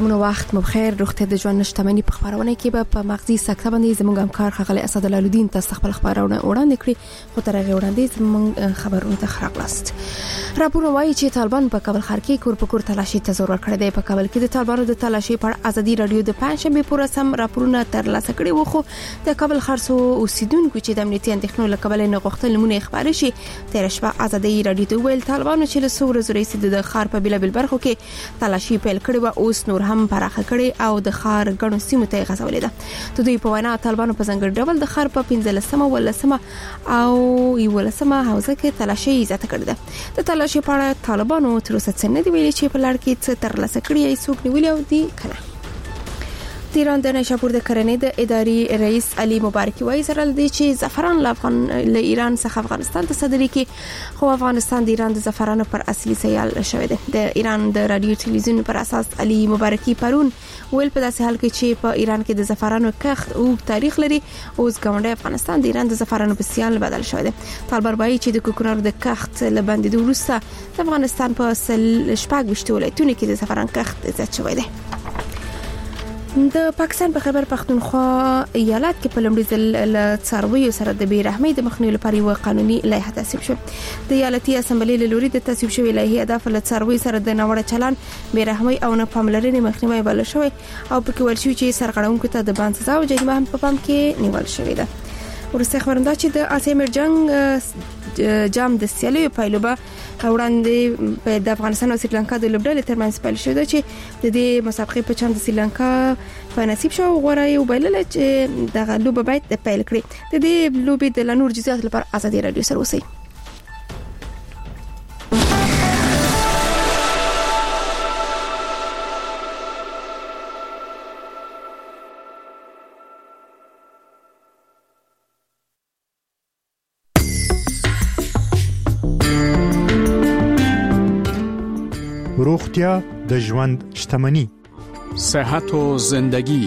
سلامونه وخت مو بخیر. روغتیا د ژوند شتمنۍ په خبرونه کې به په مغزي سکته باندې زموږ همکار خغلی اسد الدین تاسو خپل خبرونه وړاندې کړي. خو تر هغه وړاندې زموږ خبرونه ته خراغلاست. راپور وايي چې طالبان په کابل ښار کې کور په کور تلاشي ته زور ورکړی دی. په کابل کې د طالبانو د تلاشي په ازادي رادیو د پنځشنبه پورې سم راپورونه ترلاسه کړي وو. خو د کابل ښار سو اوسیدونکو چې د امنیتي اندېښنو له کبله نه غوښتل نمونه خبري شي تیر شپه ازادي رادیو ته ویل طالبانو چې له سور زوري سید د ښار په بیلابل برخو کې تلاشي پیل کړي و. اوس نور هم پراخه کړي او د ښار ګڼو سیمو ته غځولې ده. د دوی په وینا طالبانو په ځنګړي ډول د ښار په 15 ولسمه او 11 حوزه کې تلاشي زیاته کړې ده. د تلاشي په اړه طالبانو تر اوسه څه نه دی ویلي چې په لړ کې څه ترلاسه کړي یا څوک نیولي او دي کنه. د ایران د نشاپور د کرنې د اداري رئیس علي مبارکي وایي سره لدی چې زعفران له ایران څخه افغانستان ته صادري کې خو افغانستان د ایران د زعفرانو پر اصلي سیال شوی دی. د ایران د رادیو تلویزیون پر اساس علي مبارکي پرون ویل په داسې حال کې چې په ایران کې د زعفرانو کښت او تاریخ لري اوس ګاونډي افغانستان د ایران د زعفرانو په سیال بدل شوی دی. طالبان وایي چې د کوکنارو د کښت لبندې د وروسته د افغانستان په شپږ وشت ولایتونو کې د زعفران کښت زیات شوی دی. د پاکستان په خیبر پختونخوا ایالت کې په لومړي ځل له څارویو سره د بیرحمۍ د مخنیوي لپاره یو قانوني لایحه تصویب شوه. د ایالتي اسمبلی له لوري د تصویب شوی لایحه هدف له څارویو سره د ناوړه چلند بیرحمۍ او نه پاملرنې مخنیوي بل شوی او په کې ول شو چې سرغړونکو ته د باندې سزا او جریمه هم په پام کې نیول شوې ده. ورسته خبرنده چې د آسیا مرجنګ جام د سیالیو پایلوبه وړاندې د افغانستان او سریلانکا د لوبډلې ترمنځ پیل شوه چې د دې مسابقې په چم د سریلانکا په نصیب شو غوړای او بلل چې د لوبه باید پیل کړي. د دې لوبې د لنور جزئیات لپاره ازادي رادیو سره اوسئ. روغتیا د ژوند شتمنۍ. صحت و زندگی.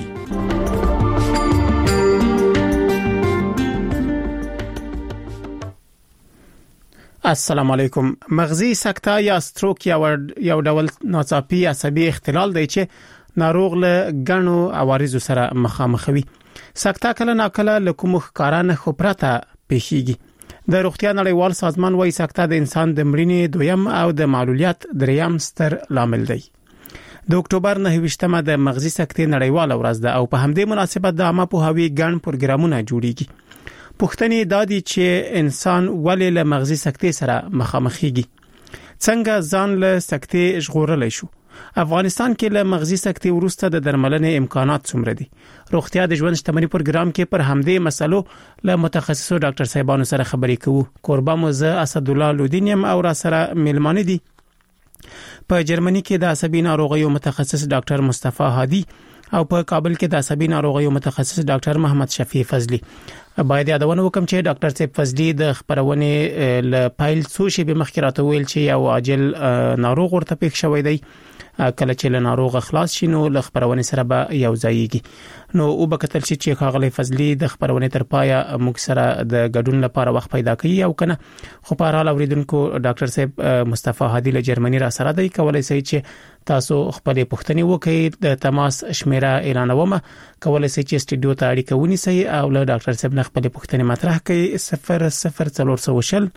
السلام علیکم. مغزي سکته یا ستروک یو ډول ناڅاپي عصبي اختلال دی چې ناروغ له ګڼو عوارضو سره مخامخوي. سکته کله ناکله له کوم ښکارانه خبرته پیښیږي. د روغتیا نړیوال سازمان وايي سکته د انسان د مړینې دویم او د معلولیت دریم ستر لامل دی. د اکتوبر 9 د مغزي سکتې نړیواله ورځ ده او په همدې مناسبت د عامه پوهاوي ګڼ پروګرامونه جوړیږي. پوښتنې دا دي چې انسان ولې له مغزي سکتې سره مخامخېږي، څنګه ځان له سکتې ژغورلی شو، افغانستان کې له مغزي سکتې وروسته د درملنې امکانات څومره دي. روغتیا د ژوند شتمنۍ پروګرام کې پر همدې مسلو له متخصصو ډاکټر صاحبانو سره خبرې کوو. قربا موزه اسد الله لودینیم او را سره ملمانه دي. په جرمني کې د عصبي ناروغیو متخصص ډاکټر مصطفی هادي او په کابل کې د عصبي ناروغیو متخصص ډاکټر محمد شفیع فضلی. باید یادونه وکم چې ډاکټر صاحب فضلی د خبرونه ل پایل څو شی به مخکې راته ویل چې یو عاجل ناروغ ورته پېښ شوی دی. کله چې له ناروغ خلاص شي نو له خبرونه سره به یو ځایږي. نو او به کتل چې خاغلی فضلی د خبرونه تر پایه موږ سره د ګډون لپاره وخت پیدا کوي او کنه خو په اړه اوریدونکو ډاکټر صاحب مصطفی هادي له جرمني را سره دی. کولای شي چې تاسو خپل پوښتنې وکړئ. د تماس شمیره اعلانومه. کولای شي چې سټډیو ته اړیکه ونیسئ او له ډاکټر صاحب نه خپل پوښتنې مطرح کړئ. 00400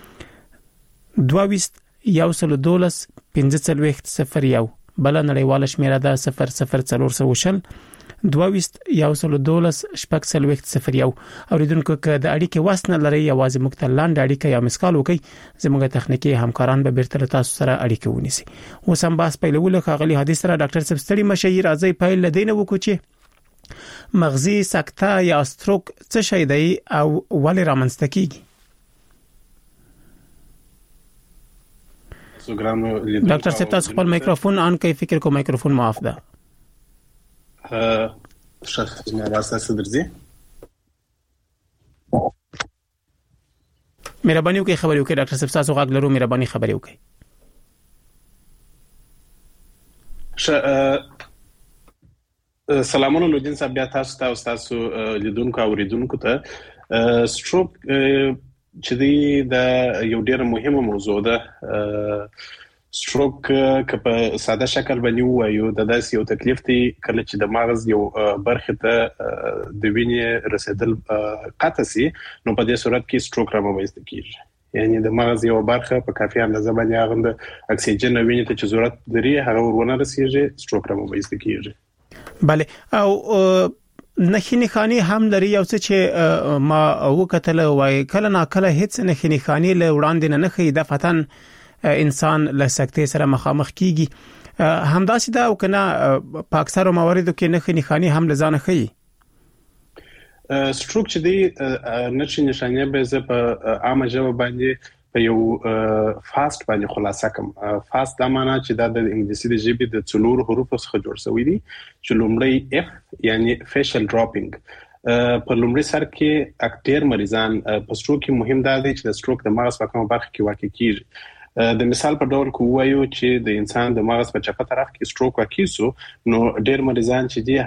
22 112 1501 بل نړیواله شمیره ده 00400 22 112 1501. اوریدونکو که د اړیکې واسنه لري یوازې موږ ته لاندې اړیکه یا مسکال وکي زموږ تخنیکی همکاران به بیرته تاسو سره اړیکه ونیسي. اوس هم باس پیلول خاغلی حدیث سره ډاکټر صاحب ستړي مشهیر راځي پیل لدینه وکړو چې مغزي سکته یا ستروک څه شی دی او ولې رامنځته کیږي. ډاکټر صاحب تاسو خپل مایکروفون آن کړئ. فکر کوم مایکروفون معاف ده. شخص نه راځي درځي. مهرباني وکړئ خبرې وکړئ. ډاکټر صاحب تاسو غږ لرو، مهرباني خبرې وکړئ. سلامونه لودین صاحب، بیا تاسو ته او تاسو لیدونکو او اوریدونکو ته. سټروک چې دی د یو ډېر مهمه موضوع ده. ستروک که په ساده شکل باندې وایو د داسې یو تکلیف دی کله چې د مغز یو برخه ته د وینې رسیدل قطع شي نو په دې صورت کې ستروک رامنځته کیږي یعنی د مغز یو برخه په کافي اندازه باندې هغه د اکسیجن وینې ته چې ضرورت لري هغه ورونه رسیږي ستروک رامنځته کیږي بله او نخینی خانی هم لري یو څه چې ما وکتل وای کله نا کله هیڅ نخینی خانی له وړاندې نه خې د فتن انسان له سکتې سره مخامخ کیږي همداسې دا او کنه په اکثر مواردو کې نخینی خانی هم لزان خې ستروک چې دی نشي نشانه به ز په عامه ژبه باندې په یو فاست باندې خلاصه کوم فاست دا معنی چې دا د انګلیسي د ژبې د څلور حروفو څخه جوړ شوی دی چې لومړی اف یعنی فیشل ډراپینګ په لومړي سر کې اکټیر مریضان په ستروک کې مهم دا دی چې د ستروک د مغز په کومه برخه کې واقع کیږي د مثال په ډول کو وایو چې د انسان د مغز په چپه طرف کې ستروک واقع سو نو ډیر مریضان چې دی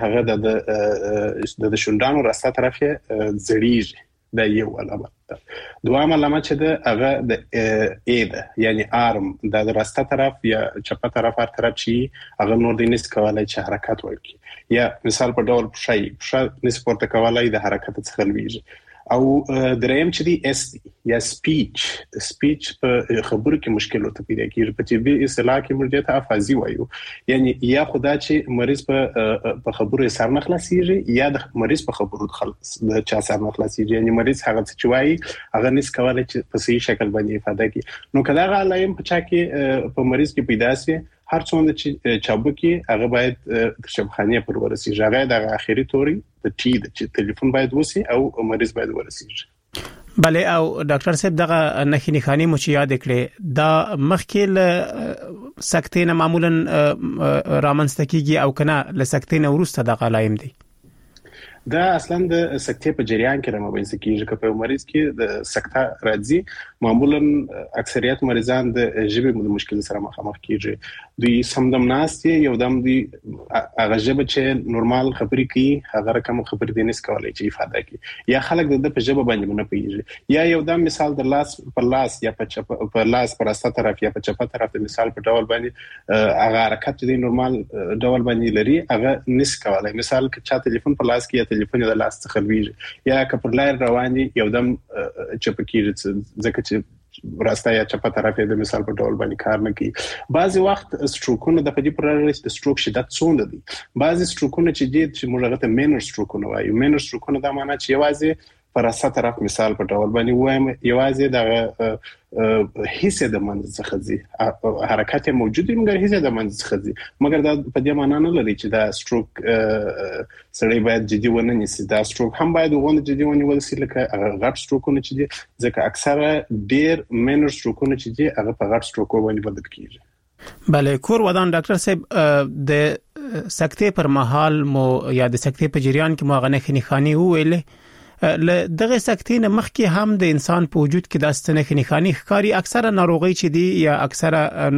هغه د شونډانو راسته طرف زړیږي دا یو علامه ده دوام علامه چې ده هغه د ای ده یعنی ارم د راسته طرف یا چپه طرف هر طرف چې هغه نور د نس کولای چې حرکت وکړي یا مثال په ډول پښه نس پورته کولای د حرکت څخه لويږي او دریم چې دی اس یا سپیچ په خبرو کې مشکلات پیدا کیږي په طبي اصطلاح کې مرجعه افازي وایو یعنی یا خدا چې مریض په خبرو سر نه خلاصيږي یا د مریض په خبرو خلاص د چا سر نه خلاصيږي یعنی مریض هغه چې وایي هغه نس کولای چې په صحیح شکل باندې ifade کوي نو کله هغه علائم په چا کې په مریض کې پیدا سي هر څومره چې چابکی هغه باید شبخانه پر ورسیږي هغه د اخیری توري د ټی د چې ټلیفون باید وسی او مریض باید ورسیږي بله او ډاکټر صاحب دغه نخینی خانی مو چې یاد کړي دا مخکې ل سکتې نه معمولا رامنځته کیږي او کنه ل سکتې نه ورسته د علائم دي دا اصلا د سکتې په جریان کې رامنځته کیږي که په مریض کې د سکته راځي معمولا اکثریت مریضان د ژبې د مشکل سره مخامخ کیږي دوی سمدم ناستي یو دم دی هغه ژبه چې نورمال خبرې کوي هغه رقم خبرې دي نس کولای چې ifade کوي یا خلک د په ژبه باندې نه پیږي یا یو دم مثال د لاس پر لاس یا په لاس پر استه طرف یا په چپه طرف د مثال په ډول باندې هغه حرکت دی نورمال ډول باندې لري هغه نس کولای مثال چې چا ټلیفون په لاس کې ټلیفون د لاس څخه لويږي یا کپر لای روان دي یو دم چپکیږي ځکه چې راسته یا چپه طرف د مثال په ډول باندې کار نه کوي بعضی وخت ستروکونه د پدې پر اړه د ستروک شدت څومره دي بعضی ستروکونه چې موږ هغه ته مینور ستروکونه وایو مینور ستروکونه دا معنی چې یوازې پر اسه طرف مثال په ډول باندې وایم یوازې د حصے د منځ څخه ځي حرکت موجود دی مګر حصے د منځ څخه ځي مګر دا په دې معنی نه لري چې دا ستروک سړی باید جدي ونه نیسي دا ستروک هم باید وونه جدي ونیول شي لکه غټ ستروکونه چې دي ځکه اکثره ډیر مینور ستروکونه چې دي هغه په غټ ستروکو باندې بدل کیږي بله کور ودان ډاکټر صاحب د سکتې پر مهال مو یا د سکتې په جریان کې مو غنخنی خاني ویلې ل دغه سکتې نه مخکې هم د انسان په وجود کې د ستنخنی خاني ښکاری اکثره ناروغي چې دي یا اکثره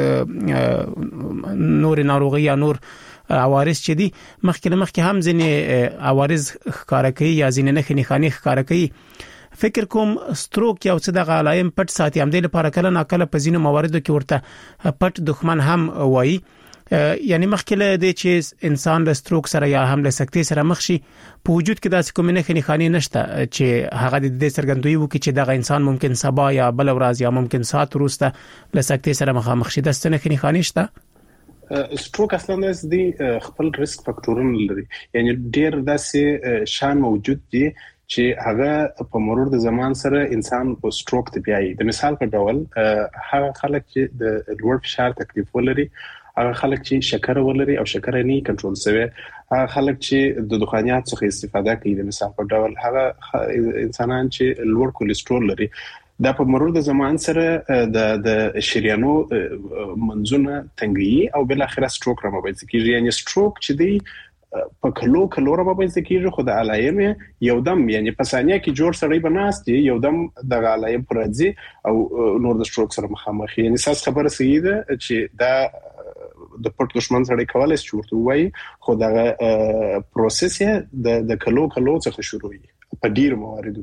نور ناروغي یا نور عوارض چې دي مخکې هم ځینې عوارض ښکارا کوي یا ځینې نخنی خاني ښکارا کوي فکر کوم ستروک یو څه د علائم پټ ساتي هم د لپاره کله ناکله په ځینو مواردو کې ورته پټ دښمن هم وایي یعنی مخکې د چې انسان له ستروک سره یا هم له سکتې سره مخ شي په وجود کې داسې کومه نخنی خاني نشته چې هغه د دې څرګندوي وکړي چې دغه انسان ممکن سبا یا بل ورځ یا ممکن ساعت وروسته له سکتې سره مخامخ شي د ستنخنی خاني شته ستروک اصلا د خپل ریسک فاکټورونه لري یعنی ډیر داسې شان موجود دي چې هغه په مرور د زمان سره انسان په ستروک ته بیاي د مثال په ډول هغه خلک چې د لوړ فشار تکلیف ولري هغه خلک چې شکر ولري او شکر نه کنټرول شوی هغه خلک چې د دخانیات څخه استفاده کوي د مثال په ډول هغه انسانان چې لوړ کولیسټرول لري دا په مرور د زمان سره د شریانو منځونه تنګي او بل اخر ستروک رامنځته کیږي یعنی ستروک چې دی په کلو رامنځته کیږي خو د علائم یو دم یعنی په ثانیه کې جوړ سړی بناستي یو دم د علائم پر راځي او نور د ستروک سره مخامخ یعنی ساس خبره صحیح ده چې دا د پټ دښمن سره کولای شي ورته وایي خو دا پروسس د کلو څخه شروع وي په ډیر مواردو کې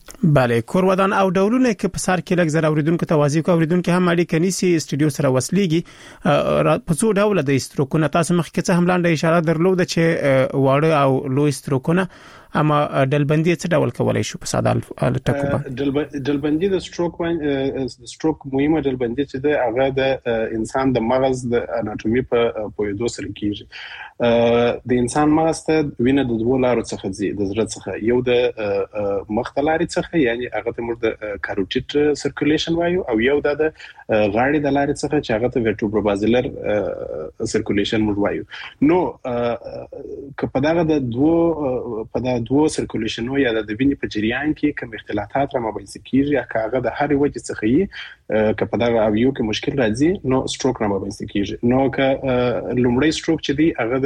بله کور ودان او ډولونه کې په سر کې لږ زر اوریدونکو توازی کو اوریدونکو هم اړیکه نیسی استودیو سره وسلیږي په څو ډول د استروکونه تاسو مخکې څه هم لاندې اشاره درلوده چې واړه او لوی استروکونه اما ډلبندي څه ډول کولای شو په ساده ټکو باندې ډلبندي د سټروک مهمه ډلبندي چې د هغه د انسان د مغز د اناتومي په پویدو سره کیږي د انسان مغز ته وینه د دوه لارو څخه ځي د زړه څخه یو د مخ ته لارې څخه یعنی هغه ته موږ د کاروټیډ سرکولیشن وایو او یو د غاړې د لارې څخه چې هغه ته ورټبروبازیلر سرکولیشن موږ وایو نو که په دوه سرکولیشنو یا د وینې په جریان کې کوم اختلافات را مابینځ کیږي یا هغه د هر وجه څخه یې که په دغه اویو کې مشکل راځي نو سټروک را مابینځ کیږي نو که لومړی سټروک چې دی هغه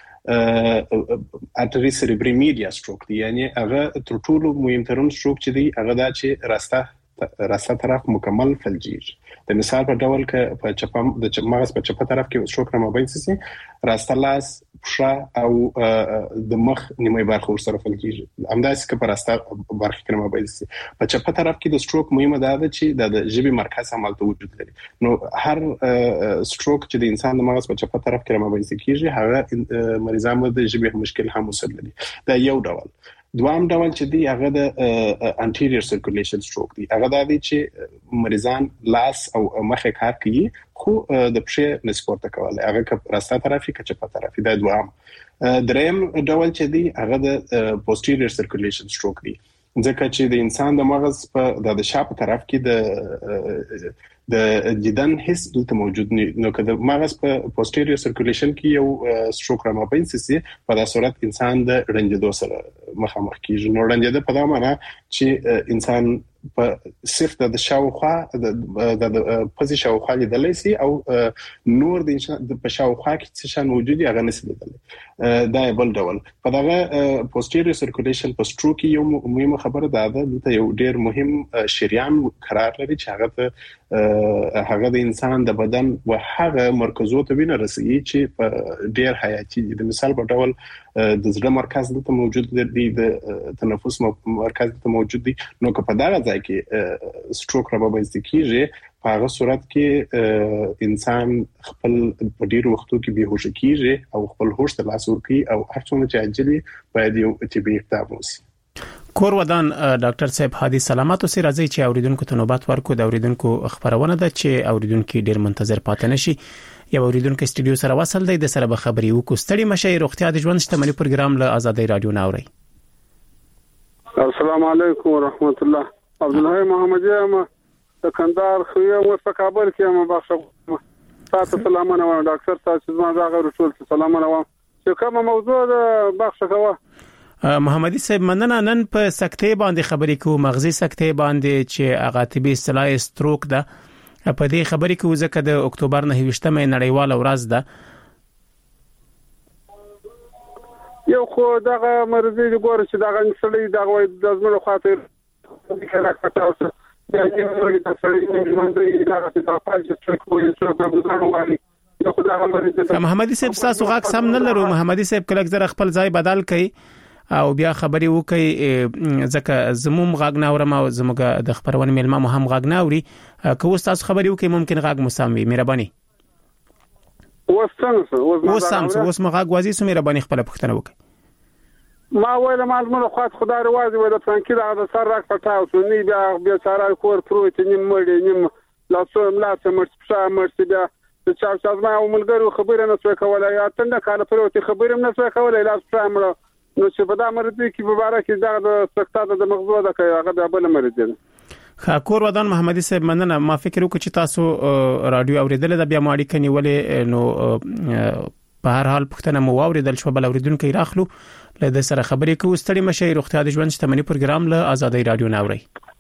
د ارټری سریبري میډیا سټروک دی یعنی هغه تر ټولو مهمترین سټروک چې دی هغه دا چې راسته طرف مکمل فلجیږي د مثال په ډول کې په چپم د مغز په چپه طرف کې سټروک را مابینځ شي راسته لاس پښه او د مخ نیمه برخه ورسره فلجیږي همداسې که په راسته برخه کې مابینځ شي په چپه طرف کې د سټروک مهمه ده چې د ژبې مرکز همالته وجود لري نو هر سټروک چې د انسان د مغز په چپه طرف کې مابینځ کیږي هغه مریضان د ژبې مشکل هم وسر لري دا یو ډول دوام ډول چې دی هغه د انټیریور سرکولیشن سټروک دی هغه د دې چې مریضان لاس او مخ کار کوي خو د پښې نسپورت کولای هغه که راسته طرفي که چپه طرفي دا دوام دریم ډول چې دی هغه د پوسټیریور سرکولیشن سټروک دی ځکه چې د انسان د مغز په د شاپ طرف کې د دیدن حس دلته موجود نو که د مغز په پوسټیریور سرکولیشن کې یو سټروک را مابینځ شي په داسې صورت انسان د رنجیدو سره مخامخ کیږي نو رنجیده په دا معنی چې انسان په صرف د شاوخوا د پزې شاوخوا لیدلای شي او نور د په شاوخوا کې څه شان موجودي هغه نشي لیدلای دا بل ډول په دغه پوسټیریور سرکولیشن په سټروک یو مهمه خبره ده دلته یو ډیر مهم شریان قرار لري چې هغه د انسان د بدن او هغه مرکزو ته وینه رسېږي چې په ډیر حیاتي د مثال په ډول د زړه مرکز دلته موجود دی د تنفس مرکز دلته موجود دی نو که په دغه ځای کې سټروک را مابینځ کیږي په هغه صورت کې انسان خپل په ډیرو وختو کې بهوش کیږي او خپل هوش ته لاس ورکړي او هر څومره چې عاجلی باید یو طبي اقدام وشي کور ودان ډاکټر صاحب حادی سلامت اوسې راځي چې اوریدونکو ته نوبت ورکو د اوریدونکو خبرونه ده چې اوریدونکو ډیر منتظر پاتې نشي یو اوریدونکو استودیو سره وصل دی د سره به خبري وکړو ستړي مشه روغتیا د ژوند شتمنۍ پروګرام له آزادۍ رادیو ناوري السلام علیکم ورحمت الله عبد الله محمدی ما د کندهار خو یو په کابل کې ما بخښه تاسو سلامونه و ډاکټر تاسو زما دا غوړ ټول سلامونه و چې کومه موضوع ده بخښه کوه محمدي صاحب مننه نن په سکتې باندې خبرې کوو مغزي سکتې باندې چې هغه طبي اصطلاح سټروک ده په دې خبرې کوو ځکه د اکتوبر 29مه نړیواله ورځ ده یو خو دغه مرزي د ګور چې دغه نسلې دغه د زموږ خاطر کې راکټاوسه دا یو ورګه تاسو باندې دغه چې تاسو چې کوی څه په ځانو باندې محمدي صاحب تاسو غاښ سم نه لرو محمدي صاحب کله زره خپل ځای بدل کړي او بیا خبري وکي ځکه زموم غاګ ناورم او زموږ د خبرونه ملما هم غاګ ناوري که اوس تاسو خبري وکي ممکن غاګ مسامي مهرباني اوس مغاګ وازي سو مهرباني خپل پښتنه وکي ما ویل معلومه خاط خدای روازي ولا فرانکی دا سر راک پټاو سو نی بیا سارا کور پروت نیم مړ نیم لا څو ملاته مرڅ مرڅ بیا د چا ما عملګرو خبره نه څه کولای یا تنه کاله پروت خبره نه څه کولای لا څه نو چې په دا مرضی کې مبارک دا د سکتات د مغزو ده کوي هغه د بل مرض دی خاکور ودان محمدي صاحب مننه ما فکر وکړ چې تاسو رادیو اوریدل د بیا ماړی کني ولې نو په هر حال پښتنه مو اوریدل شو بل اوریدونکو راخلو له د سره خبرې کوو ستړي مشه روغتیا د ژوند شتمنۍ پروګرام له آزادۍ رادیو ناوري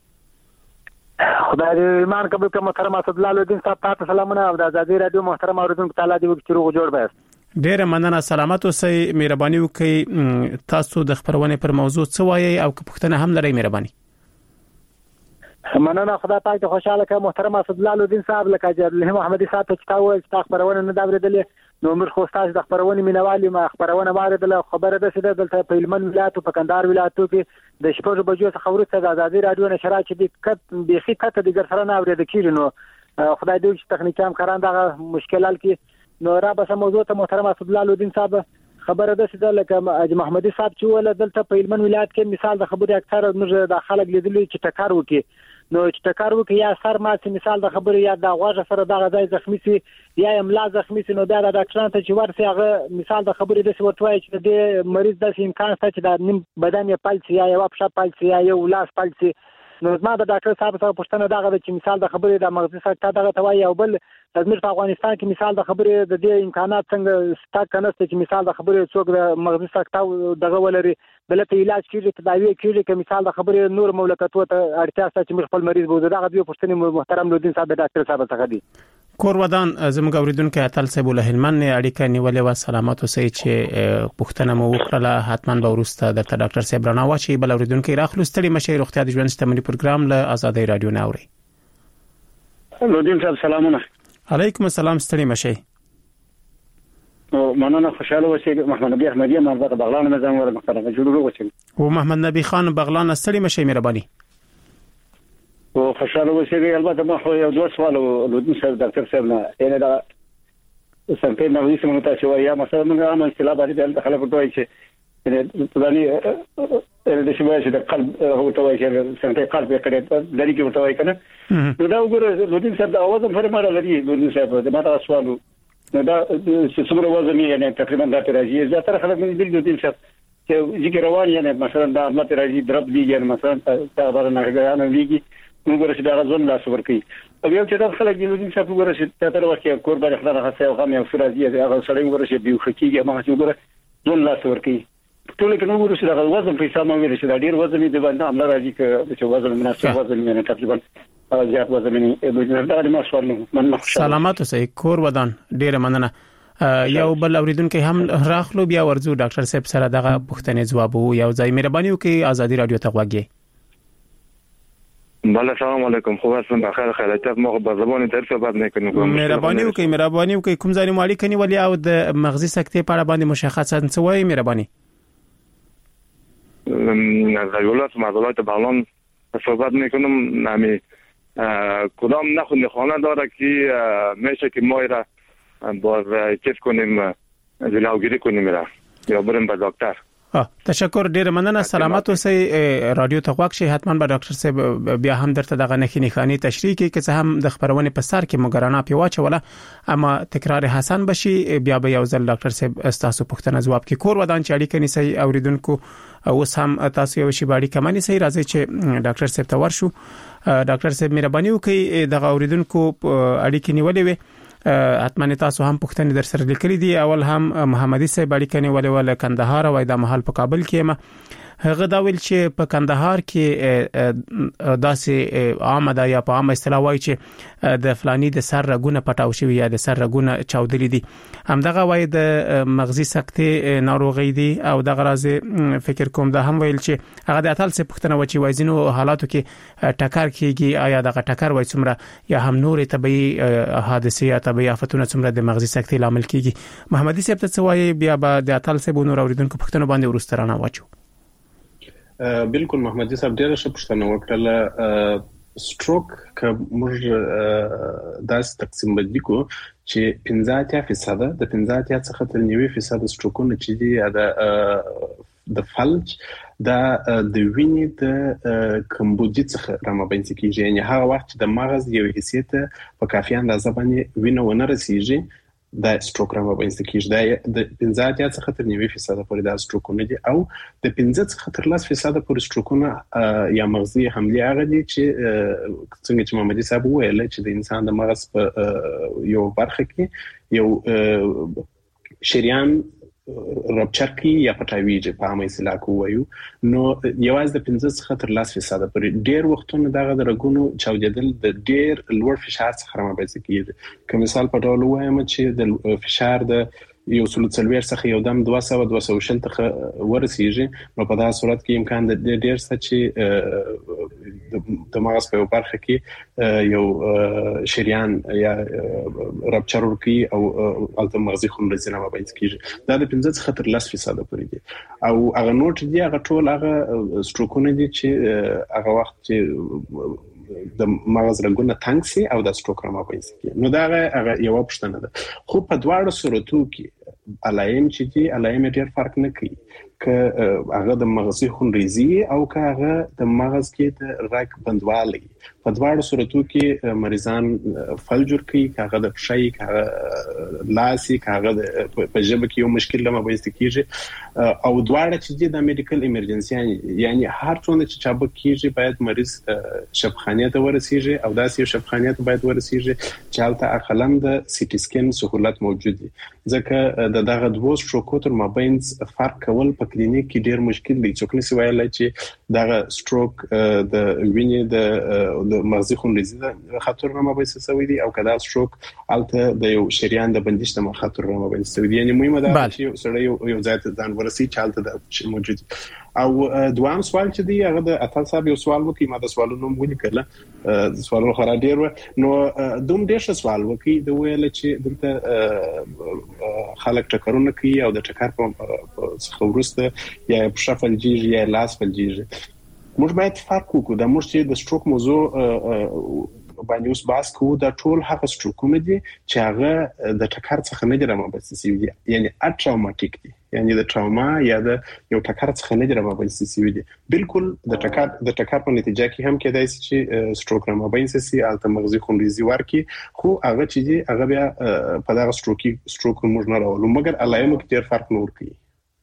خدای دې ایمان قبول کړه محترم اسدالله الدین صاحب تاسو سلامونه او د آزادۍ رادیو محترم اوریدونکو تعالی دې وکړي روغ جوړ بس ډیره مننه سلامت اوسئ مهرباني وکړئ تاسو د خبرونه پر موضوع څه وایي او که پوښتنه هم لرئ مهرباني مننه خدای پاک ته خوشاله کړه محترم اسدالله الدین صاحب لکه جلال محمدي صاحب چې تاسو چې خبرونه نه دا ورېدلې نو موږ خو تاسو د خبرونه مینوالي ما خبرونه واردله خبره ده چې دلته په هلمند ولایت او په کندهار ولایتو کې د شپږ بجو څخه وروسته د ازادي رادیو نشرات چې د بيخي کته د ګرسره نه اورېدل کیږي نو خدای دې چې تخنیکي کاران دغه مشکلات کې نو را به موضوع ته محترم اسدالله الدین صاحب خبره ده چې لکه محمدي صاحب چې ول دلته په هلمند ولایت کې مثال د خبرې اکثر موږ د خلک لیدلې چې ټکر وکي نو چې ټکر وکي یا سر مات مثال د خبرې یا د غوږ سره دغه ځای زخمی سي یا املا زخمی سي نو دا د ډاکټرانو ته چې ورسي هغه مثال د خبرې د ورتوي چې د مریض د امکان شته چې د نیم بدن یې پلسي یا یو پښه پلسي یا یو لاس پلسي نو ما د ډاکټر صاحب سره پوښتنه دغه چې مثال د خبرې د مغزي سکته دغه توای او بل د زموږ په افغانستان کې مثال د خبرې د دې امکانات څنګه ستا کنهسته چې مثال د خبرې څوک د مغزي سکته دغه ولري دلته علاج کیږي تداوی کیږي چې مثال د خبرې نور مملکتو ته اړتیا شته چې موږ خپل مریض بوزو دغه دوی پوښتنه محترم الدین صاحب ډاکټر صاحب څخه دي کور ودان زموږ اوریدونکو اتل صاحب له هلمند اړیکه نیولې و سلامات اوسئ چې پوښتنه مو وکړه حتمان به ورسته د ډاکټر صاحب رڼا واچي بل اوریدونکو راخلو ستړي مشه روغتیا د ژوند شتمنۍ پروګرام له آزادۍ رادیو نه اوري الدین صاحب سلامونه علیکم السلام ستړي مشه مننه خوشاله اوسئ محمد نبی احمدی مرزا بغلان مزام ور مختلفه جوړو اوسئ او محمد نبی خان بغلان ستړي مشه مهرباني او خوشاله اوسئ البته ما خو یو دوه سوال الدین صاحب ډاکټر صاحب نه یعنی دا څنګه نو هیڅ مونږ ته شوی یا مثلا موږ عام اصطلاح باندې د خلکو ټوي چې یعنی د شوی چې د قلب هو ټوي چې څنګه قلب یې کړي لري کې ټوي کنه نو دا وګوره الدین صاحب دا اواز هم فرمایله لري الدین صاحب دا ما تاسو سوالو نو دا چې څومره وزن یې یعنی تقریبا دا راځي زیاتره خلک مې دل الدین صاحب چې ذکر روان یعنی مثلا دا مت راځي درب دی یعنی مثلا دا ورنه غاڼه ویږي موږ چې دا ځون لاس ورکي او یو چې دا خلک د الدین صاحب وګوره چې تر وخت یې قربان خدای راځي او غم یې فرازي هغه سړی وګوره چې بیو خکیږي ما چې وګوره ځون لاس ورکي ټول کې نو وګوره چې دا وزن په حساب مې ویل چې دا ډیر وزن دی باندې عمل راځي چې وزن مناسب وزن یې تقریبا زیات وزن یې دا ما سوال سلامات اوسئ کور ودان ډیر مننه یو بل اوریدونکو هم راخلو بیا ورزو ډاکټر صاحب سره دغه پوښتنې جواب وو یو ځای مهرباني وکړئ آزادي رادیو ته غوږی بله سلام علیکم خو تاسو بخیر خیرات مو په زبان در صحبت نکنم مهرباني وکړئ کوم ځای مو اړیکه نیولې او د مغزي سکتې په اړه باندې مشخص څه وایي مهرباني از ولایت معضلات بغلان صحبت میکنم نمی کدام نخونی خانه داره که میشه که ما را باز چیز کنیم جلوگیری کنیم یا بریم به دکتر تشکر ډیر مننه سلامات اوسئ رادیو ته غوږ شئ حتمان به ډاکټر صاحب بیا هم درته دغه نښانی تشریح کوي چې هم د خبرونه په سر کې مګرانه پیواچوله اما تکرار حسن بشي بیا به یو ځل ډاکټر صاحب تاسو پوښتنه جواب کوي کور ودان چې اړیکه نیسي اوریدونکو اوس هم تاسو یو شی باندې کمانی سي راځي چې ډاکټر صاحب ته ورشو ډاکټر صاحب مهرباني وکړئ دغه اوریدونکو اړیکه نیولې وي حتمن تاسو هم پوښتنې در سره لیکلې دي اول هم محمدي صاحب اړیکه نیولې ول کندهار او د محل په کابل کې ما هغه دا ویل چې په کندهار کې داسې عام ده یا په عام اصطلاح وایي چې د فلانی د سر رګونه پټاو شوی یا د سر رګونه چاودلې دي همدغه وایي د مغزي سکتې ناروغي دي او د غرازه فکر کوم دا هم ویل چې هغه د اتل څخه پوښتنه وچی وایزینو حالاتو کې ټکر کیږي آیا دغه ټکر وای څومره یا هم نور طبي حادثه یا طبي آفتونه څومره د مغزي سکتې لامل کیږي محمدي صاحب ته وایي بیا به د اتل څخه نور اوریدونکو پوښتنه باندې ورسترانه واچو بالکل محمدي صاحب ډیره ښه پوښتنه وکړه سټروک که موږ داس تقسیم بدلی کو چې 15% د 15 څخه تر 90% سټروکونه چې دي د فلج د وینې د کمبودي څخه رامنځته کیږي یعنی هغه وخت د مغز یو حیثیت په کافي اندازه باندې وینه ونه رسیږي د سټروک رامنځته کیږي د 15 څخه تر 90% پورې د سټروکونه دي او د 15 څخه تر 10% پورې سټروکونه یا مغزي حمله هغه دي چې څنګه چې محمدي صاحب ویل چې د انسان د مغز په یو برخه کې یو شریان رپچر کی یا پټاویږي په عامه اصطلاح کې وایو نو یوازې د 15 څخه تر 10% پورې ډیر وختونه دغه د رګونو چاودیدل د ډیر لوړ فشار څخه رامنځته کیږي کوم مثال په ډول وایم چې د فشار د یو سلوڅلویر څخه یو دم 200 ته ورسیږي نو په دا صورت کې امکان د ډیر څه چې د مغز په برخه کې یو شریان یا رپچر ورکی او الته مغزي خونریزي نه مابین کیږي دا د 15 څخه تر 10% پورې دي او هغه نوټ دي هغه ټول هغه سټروکونه دي چې هغه وخت چې د مغز رګونه تنګ سي او د سټروک را مابین کیږي نو دا هغه یو پښتنه ده خو په دواړو صورتو کې علائم چې دي علائم ډېر فرق نه کوي که هغه د مغزي خونریزي او که هغه د مغز کې د رګ بندوالي په دواړو صورتو کې مریضان فلج ورکوي هغه د شي هغه لاسي هغه په ژبه کې یو مشکل لمه وایست کیږي او دواړه چې د میډیکل ایمرجنسي یعنی هر څونه چې چابک کیږي باید مریض شفخانه ته ورسیږي او داسې شفخانه ته باید ورسیږي چې حالت اقلم د سی ټي سکین سہولت موجود دي ځکه دغه دوه سټروکو تر مابین فرق کول په کلینیک کې ډیر مشکل دی څوک نسی ویلای چې دغه سټروک د وینې د مغزي خونریزي د خطر نه مابین سوي دي او کدا سټروک الته د یو شریان د بندش د خطر نه مابین سوي دي یعنی مهمه ده چې سره یو ځای ته ځان ورسي چې الته د موجود او دوام سوال چې دی هغه د اتل صاحب یو سوال وکي ما د سوالونو مونږ کړل سوالونه خورا ډیر نو دوم ډیر سوال وکي د ویل چې دلته خلک ټکرونه کوي او د ټکر په څخه یا شفل جیږي یا لاس فل جیږي موږ باید فرق وکړو د موږ چې د سټروک موضوع باندې اوس باس کوو دا ټول هغه سټروکونه دي چې هغه د ټکر څخه نه رامنځته دي یعنی اټراوماتیک دي یعنی د ټراوما یا د یو ټکر څخه نه رامنځته دي بالکل د ټکر په نتیجه کې هم کېدای شي چې سټروک رامنځته شي الته مغزي خونریزي ورکي خو هغه چې دي هغه بیا په دغه سټروک موږ نه راولو مګر علایمو کې ډېر فرق نه ورکي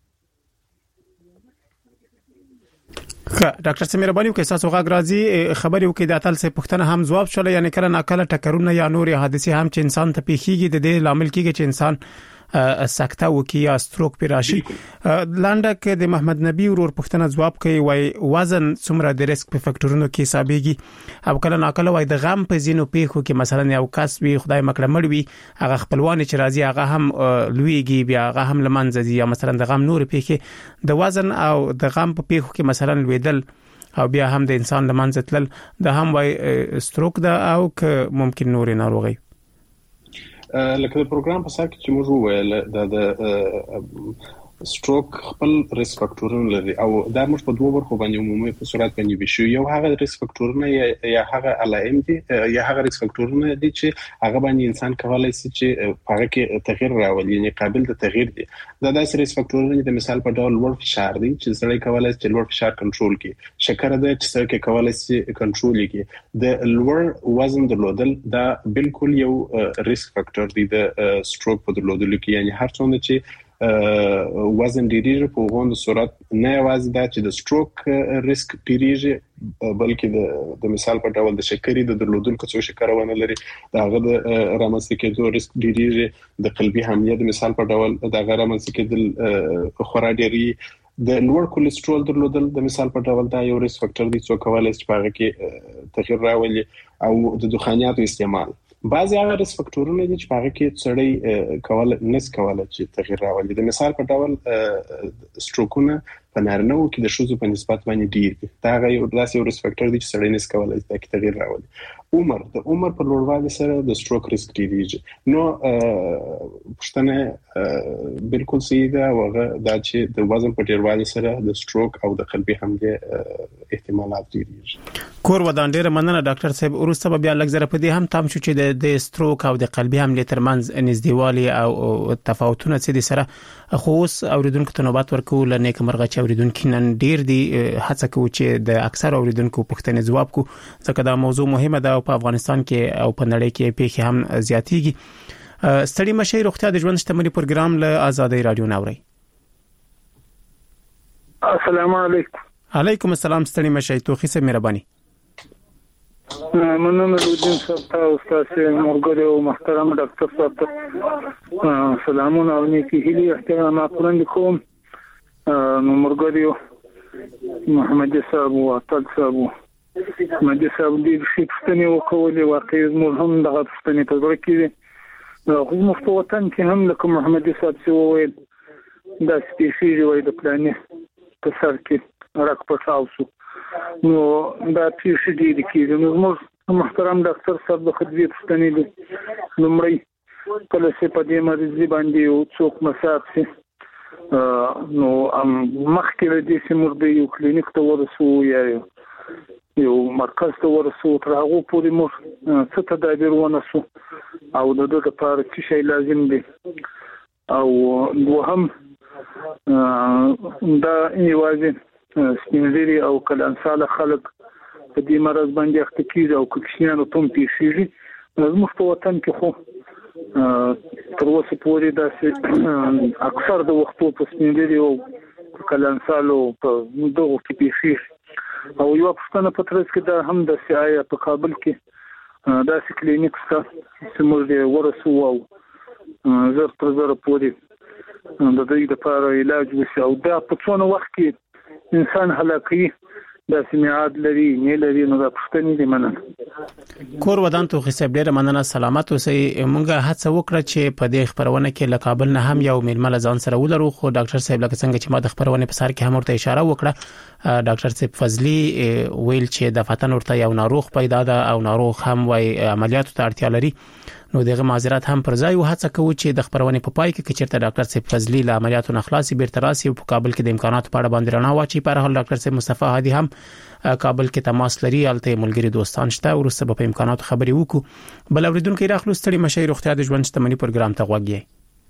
ډاکټر سمیر بانی کې تاسو غږ راځي خبرې وکړي د اتل څخه پښتنه هم جواب شول یعنی کله ناکله ټکرونه یا نور حادثه هم چې انسان ته پیخیږي د دې لامل کېږي چې انسان سکته وکي یا ستروک پیراشي لانډه کې د محمد نبی ورور پښتنه جواب کوي وای وزن څومره د ریسک په فاکټورونو کې حسابيږي او کله ناکله وای د غم په زینو پیخو کې مثلا یو کس وي خدای مکړه مړ وي هغه خپلوان چې راځي هغه هم لویږي بیا هغه هم لمنځي یا مثلا د غم نور پیخي د وزن او د غم په پیخو کې مثلا لویدل او بیا هم د انسان لمنځه تلل د هم وای ستروک ده او ممکن نور ناروغي لکه د پروګرام په سر کې چې موږ وویل د سټروک خپل ریسک فاکټورونه لري او دا موږ په دوه برخو باندې عمومي په صورت باندې وشو یو هغه ریسک فاکټورونه یا هغه علائم دي یا هغه ریسک فاکټورونه دي چې هغه باندې انسان کولای شي چې هغه کې تغییر راولي یعنی قابل د تغییر دي دا داسې ریسک فاکټورونه د مثال په ډول لوړ فشار دي چې سړی کولای شي لوړ فشار کنټرول کړي شکر ده چې سړی کولای شي کنټرول کړي د لوړ وزن درلودل دا بالکل یو ریسک فاکټور دی د سټروک په درلودلو کې یعنی هر څومره چې وزن ډیریږي په غوند صورت نه یوازې دا چې د سټروک ریسک ډیریږي بلکې د مثال په ډول د شکرې د درلودل کڅو شکر ونه لري داغه د رامنځته کېدو ریسک ډیریږي د قلبي حمله د مثال په ډول داغه رامنځته کېدل خورا ډیری د لوړ کولیسټرول درلودل د مثال په ډول دا یو ریسک فاکټور دی چې کولای شي په هغه کې تغییر راولي او د دخانیاتو استعمال بعضی هغه ریسک فاکټورونه دي چې په هغه کې سړی کول نس کوله چې تغییر راولي د مثال په ډول سټروکونه په نارینه وو کې د شوزو په نسبت باندې ډیر دي دا یو داسې یو ریسک فاکټور دی چې سړی نس کوله چې تغییر راولي عمر په لوړوالي سره د سټروک ریسک ډیریږي نو پښتنه بالکل صحیح ده هغه دا چې د وزن په ډیروالي سره د سټروک او د قلبي حمله احتمالات ډیریږي کور ودان ډیر مننه ډاکټر صاحب ورسته بیا لږ په دې هم تام شو چې د سټروک او د قلبي حمله ترمنځ نږدېوالي او تفاوتونه څه دي سره خو اوس اوریدونکو ته نوبت ورکول نیک مرغه چې اوریدونکو نن ډیر دي هڅه کوي چې د اکثر اوریدونکو پوښتنې جواب کو ځکه دا موضوع مهمه ده په افغانستان کې او په نړۍ کې پیښې هم زیاتېږي ستړي مشه روغتیا د ژوند شتمنۍ پروګرام له آزادۍ رادیو ناوړي السلام علیکم علیکم السلام ستړي مشه توخي سه مهرباني مننه لودین صاحب تاسو مرګره او محترم ډاکټر صاحب سلامونه او نیکی هیلي احترامات وړاندې کوم مرګره محمد صاحب او اتل صاحب محمد صاحب دې شپږ وکولې واقعي موږ هم دغه پښتنې په ورکې خو مفتوتن کې هم لکه محمد صاحب چې وویل دا سپیشیز وای د پلانې په سر کې راک پټاوسو نو دا پیښې دي چې موږ محترم ډاکټر صاحب د خدمت پښتنې دي لمړی کله چې په دې مریض باندې یو څوک مساف سي نو مخکې د دې سیمور د یو کلینیک ته ورسو یا یو مرکز ته ورسو تر هغه پورې مو څه تدابیر ونسو او د دې لپاره چې شی لازم دي او دوهم دا یوازې سپینځري او کلانساله خلک په دې مرض باندې اخته کیږي او کوچنیانو ته هم پیښیږي زموږ په وطن کې خو تر اوسه پورې دا اکثر د وختو په سپینځري او کلانسالو په دغه کې پیښیږي او یو پښتنه په ترڅ کې دا هم د سیایا په کابل کې دا کلینیک سره چې موږ ورسو او زر تر زر پورې د دې لپاره علاج وشي او دا په څونه وخت کې انسان هلاکي د سمیعاد لري نه لري نو د پښتنې دی مننه کور ودان تو خصيب ډېر مننه سلامت اوسئ مونږه هڅه وکړه چې په دې خبرونه کې له کابل نه هم یو میلمه ځان سره ولرو خو ډاکټر صاحب لکه څنګه چې ما د خبرونه په سر کې هم ورته اشاره وکړه ډاکټر صاحب فضلی ویل چې د فتن ورته یو ناروغ پیدا ده او ناروغ هم وای عملیاتو ته اړتیا لري نو دغه معذرت هم پر ځای هڅه کوي چې د خبرونه په پای کې چیرته ډاکټر صاحب فضلی له عملیاتو نه خلاصي بیرته راسي په کابل کې د امکاناتو په اړه باندې رڼا واچي په هر حال ډاکټر صاحب مصطفی هادي هم کابل کې تماس لري الته ملګری دوستان شته ورسره په امکاناتو خبري وکړو بل اوریدونکو راخلو ستړي مشي روغتیا د ژوند شتمنۍ پروګرام ته غوږی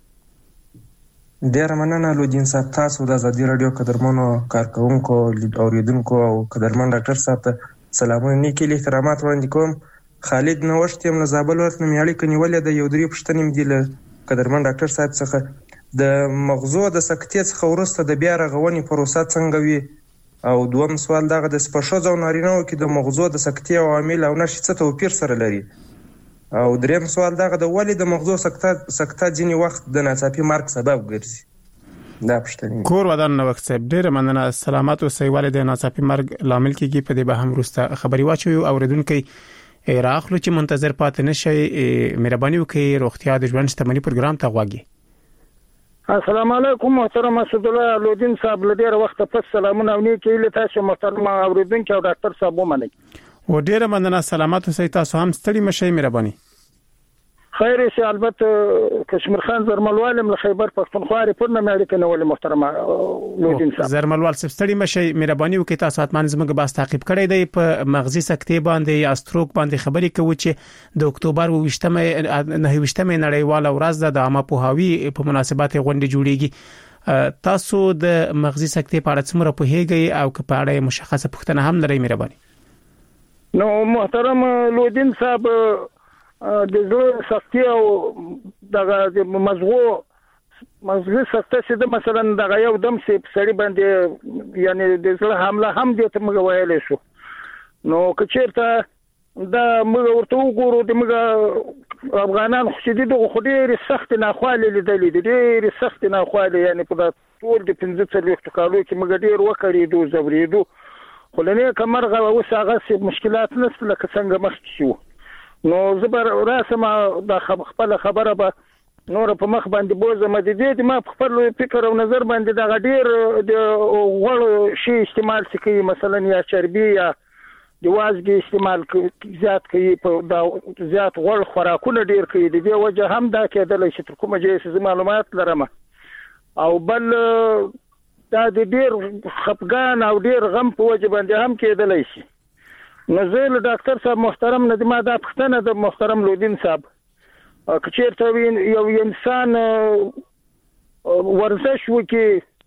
ډیر مننه لودین صاحب تاسو د ازادي رادیو قدرمنو کارکونکو اوریدونکو او قدرمن ډاکټر صاحب ته سلامونه نیکی احترامات وړاندې کوم خالد نوښت یم له زابل ورته میالي کنيولې د یو درې پښتنې مدیله قدرمن ډاکټر صاحب څخه د مغزو د سکتې څخه ورسته د بیا رغونې پروسه څنګه وي او دوم سوال دغه د سپښو او نارینه‌و کې د مغزو د سکتې عوامل او نشي څه توپیر سره لري او دریم سوال دغه د ولې د مغزو سکته ځینی وخت د ناڅاپي مرګ سبب ګرځي دا پښتنې کور ودان نو وخت ډېر مننه سلامات اوسئ والد ناڅاپي مرګ لامل کیږي په دې به هم ورسته خبري واچو اوریدونکو راخلو چې منتظر پاتې نشئ مهرباني وکړئ روغتیا د ژوند شتمنۍ پروګرام ته غوږی السلام علیکم محترم اسد الله لودین صاحب لډیر وخت پس سلامونه او نیکی له تاسو محترم اوریدونکو او ډاکټر صاحب ومنئ و ډیر مننه سلامات اوسئ تاسو هم ستړي مشئ مهرباني خیر شي البته کشمیر خان زرملوالم له خیبر پختونخوا ریپورت نه اړیکه نه ولې محترم لودین صاحب زرملوال صاحب ستړي مشئ مهرباني وکړئ تاسو اتمان زموږ باس تعقیب کړئ دی په مغزي سکتې باندې یا ستروک باندې خبرې کوي چې د اکتوبر 29 نړیواله ورځ د عامه پوهاوی په مناسبت غونډه جوړیږي تاسو د مغزي سکتې په اړه څومره پوهیږئ او په اړه مشخصه پوښتنه هم لرئ مهرباني نو محترم لودین صاحب د زړه سختي او دغه مغزي سختي چې د مثلا دغه یو دم سړي باندې یعنی د زړه حمله هم دې ته موږ ویلې شو نو کچیرته دا موږ ورته وګورو د موږ افغانان خو دې دغه خو ډېر سخت نه خواله لیدلې دي ډېر سخت نه خواله یعنی په ټول د 15 کالو کې موږ ډېر وکړې دوه زبرېدو خو لنه کمرغه وساغه مشکلات نسل لکه څنګه مخ شو نو زبر راسم د خپل خبره به نور په مخ باندې بوزم د دې ما خپل فکر او نظر باندې د غډیر د غوړ شي استعمال کوي مثلا یا چربي یا د وازګي استعمال زیات کوي په زیات غوړ خوراکونه ډیر کوي د دې وجه هم دا کېدل چې تر کومه جې معلومات لرم او بل دا د ډیر خپګان او ډیر غم په وجه باندې هم کېدل شي نزل ډاکټر صاحب محترم ندیمه دا پښتنه د محترم لودین صاحب کچیرته یو انسان ورزش وکي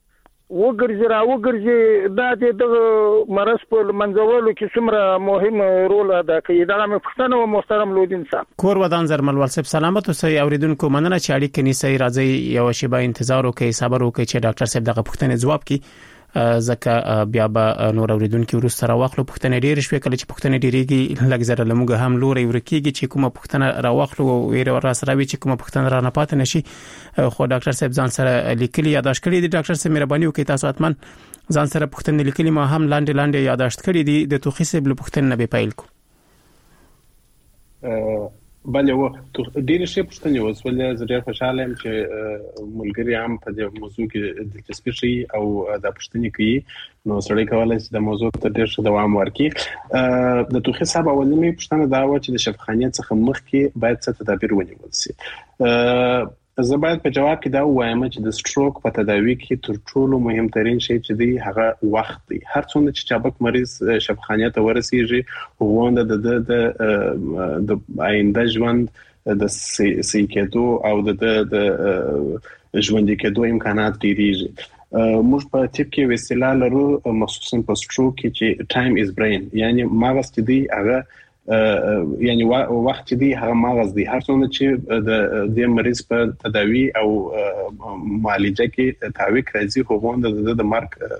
وګرځي دا د مرض په منځولو کې څومره مهم رول ادا کوي دا مې پښتنه او محترم لودین صاحب کور ودان زرملوال صاحب سلامت اوسئ اوریدونکو مننه چې اړیکې نیسئ راځي یو شی به انتظار وکړئ صبر وکړئ چې ډاکټر صاحب دغه پښتنه جواب کړي ځکه بیا به نور اوریدونکو ورسره راوخلو پښتنه ډیر شوي کله چې پښتنه ډیریږي لږ زره لموږ هم لوري ورکیږي چې کومه پښتنه راوخلو ویره را سره وی چې کومه پښتنه را نه پاتې نشي خو ډاکټر صاحب ځان سره لیکلي یاداشت کړی دی ډاکټر صاحب مهرباني وکړئ تاسو اتمن ځان سره پښتنه لیکلي ما هم لاندې یاداشت کړی دی د توخي صاحب له پښتنه به پیل کو بله و ډیر شي پښتني اوس ولې زه ډیر خوشاله یم چې ملګری هم په دې موضوع کې دلچسپي شي او د پښتني کوي نو سړی کولای شي د موضوع ته ډیر ښه دوام ورکړي د توخي صاحب اولنی پښتنه دا و چې د شفاخانیت څخه مخکې باید څه تدابیر ونیول شي زه باید په جواب کې دا وایم چې د سټروک په تداوی کې تر ټولو مهمترین شی چې دی هغه وخت دی هر څومره چې چابک مریض شفاخانیت ورسیږي هوند د آینده ژوند د سېکېدو او د ژوند کېدو امکانات ډیریږي موږ په طب کې وسیله لرو مخصوصا په سټروک کې چې ټایم از برین یعنی مغز چې دی هغه یعنی وخت دی هغه مغز دی هر څومره چې د دې مریض په تداوی او معالجه کې تعویق راځي هوند د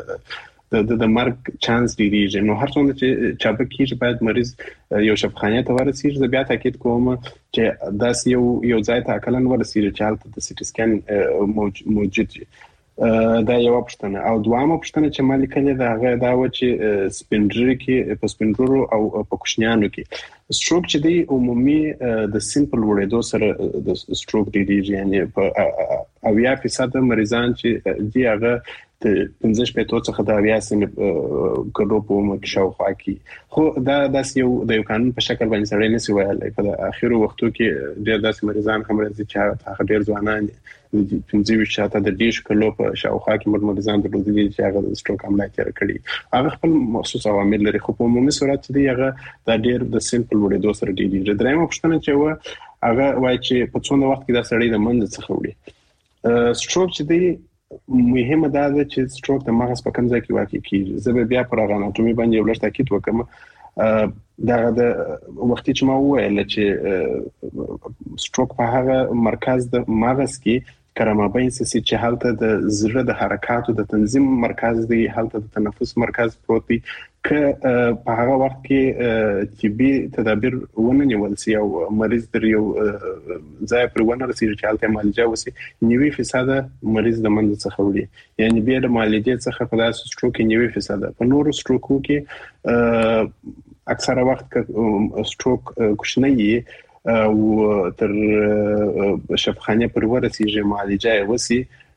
مرګ چانس ډیریږي نو هر څومره چې چابک کیږي باید مریض یو شفاخانه ته ورسیږي زه بیا تاکید کوم چې داس یو ځای ته کلن ورسیږي چې حالت د سټي سکین موجود دی دا یو پښتنه او دوامه پښتنه چې مالي کله دا هغه دا و چې سپینډری کې په سپینډرو او په کوشنیانو کې سټروک چې دی عمومي د سیمپل وړېدو سره د سټروک ډیریږي یعنی په 80% مریضان چې دی هغه د 15 څخه د 80 کډو په عمر کې شاوخوا کې خو دا داس یو د قانون په شکل باندې سره نه سی ویلای په اخیرو وختو کې ډېر داس مریضان هم راځي چې هغه ډېر ځوانان دي 15 شاته د دیش کلو په شاوخوا کې مریضان درلودي چې هغه د سټروک عملیات کړي هغه خپل مخصوص عوامل لري خو په عمومي صورت دی هغه د ډېر د سیمپل وړېدو سره ډیریږي درېمه پښتنه چې و هغه وایي چې په څونه وخت کې دا سړی د منځ څخه وړي سټروک چې دی مهمه ده چې سټروک د مغز په کوم ځای کې واقع کیږي زه به بیا پر اناتومي باندې یو لږ تاکید وکم دا د وختي چې ما وویل چې سټروک په هغه مرکز د مغز کې کرامابین چې حالت د زړه د حرکاتو د تنظیم مرکز دی حالت د تنفس مرکز پروت دی ک په هغه وخت کې طبي تدابیر ونه نیول شي او مریض در یو ځای پر ونه رسیږي چې حالت معالجه وسی 90% مریض د منځ څخه وړي یعنی بیا د معالجې څخه په داسې سټروک 90% په نورو سټروکو کې اکثره وخت ک سټروک کوشنی او تر شفاخانه پر ورسیږي معالجه وسی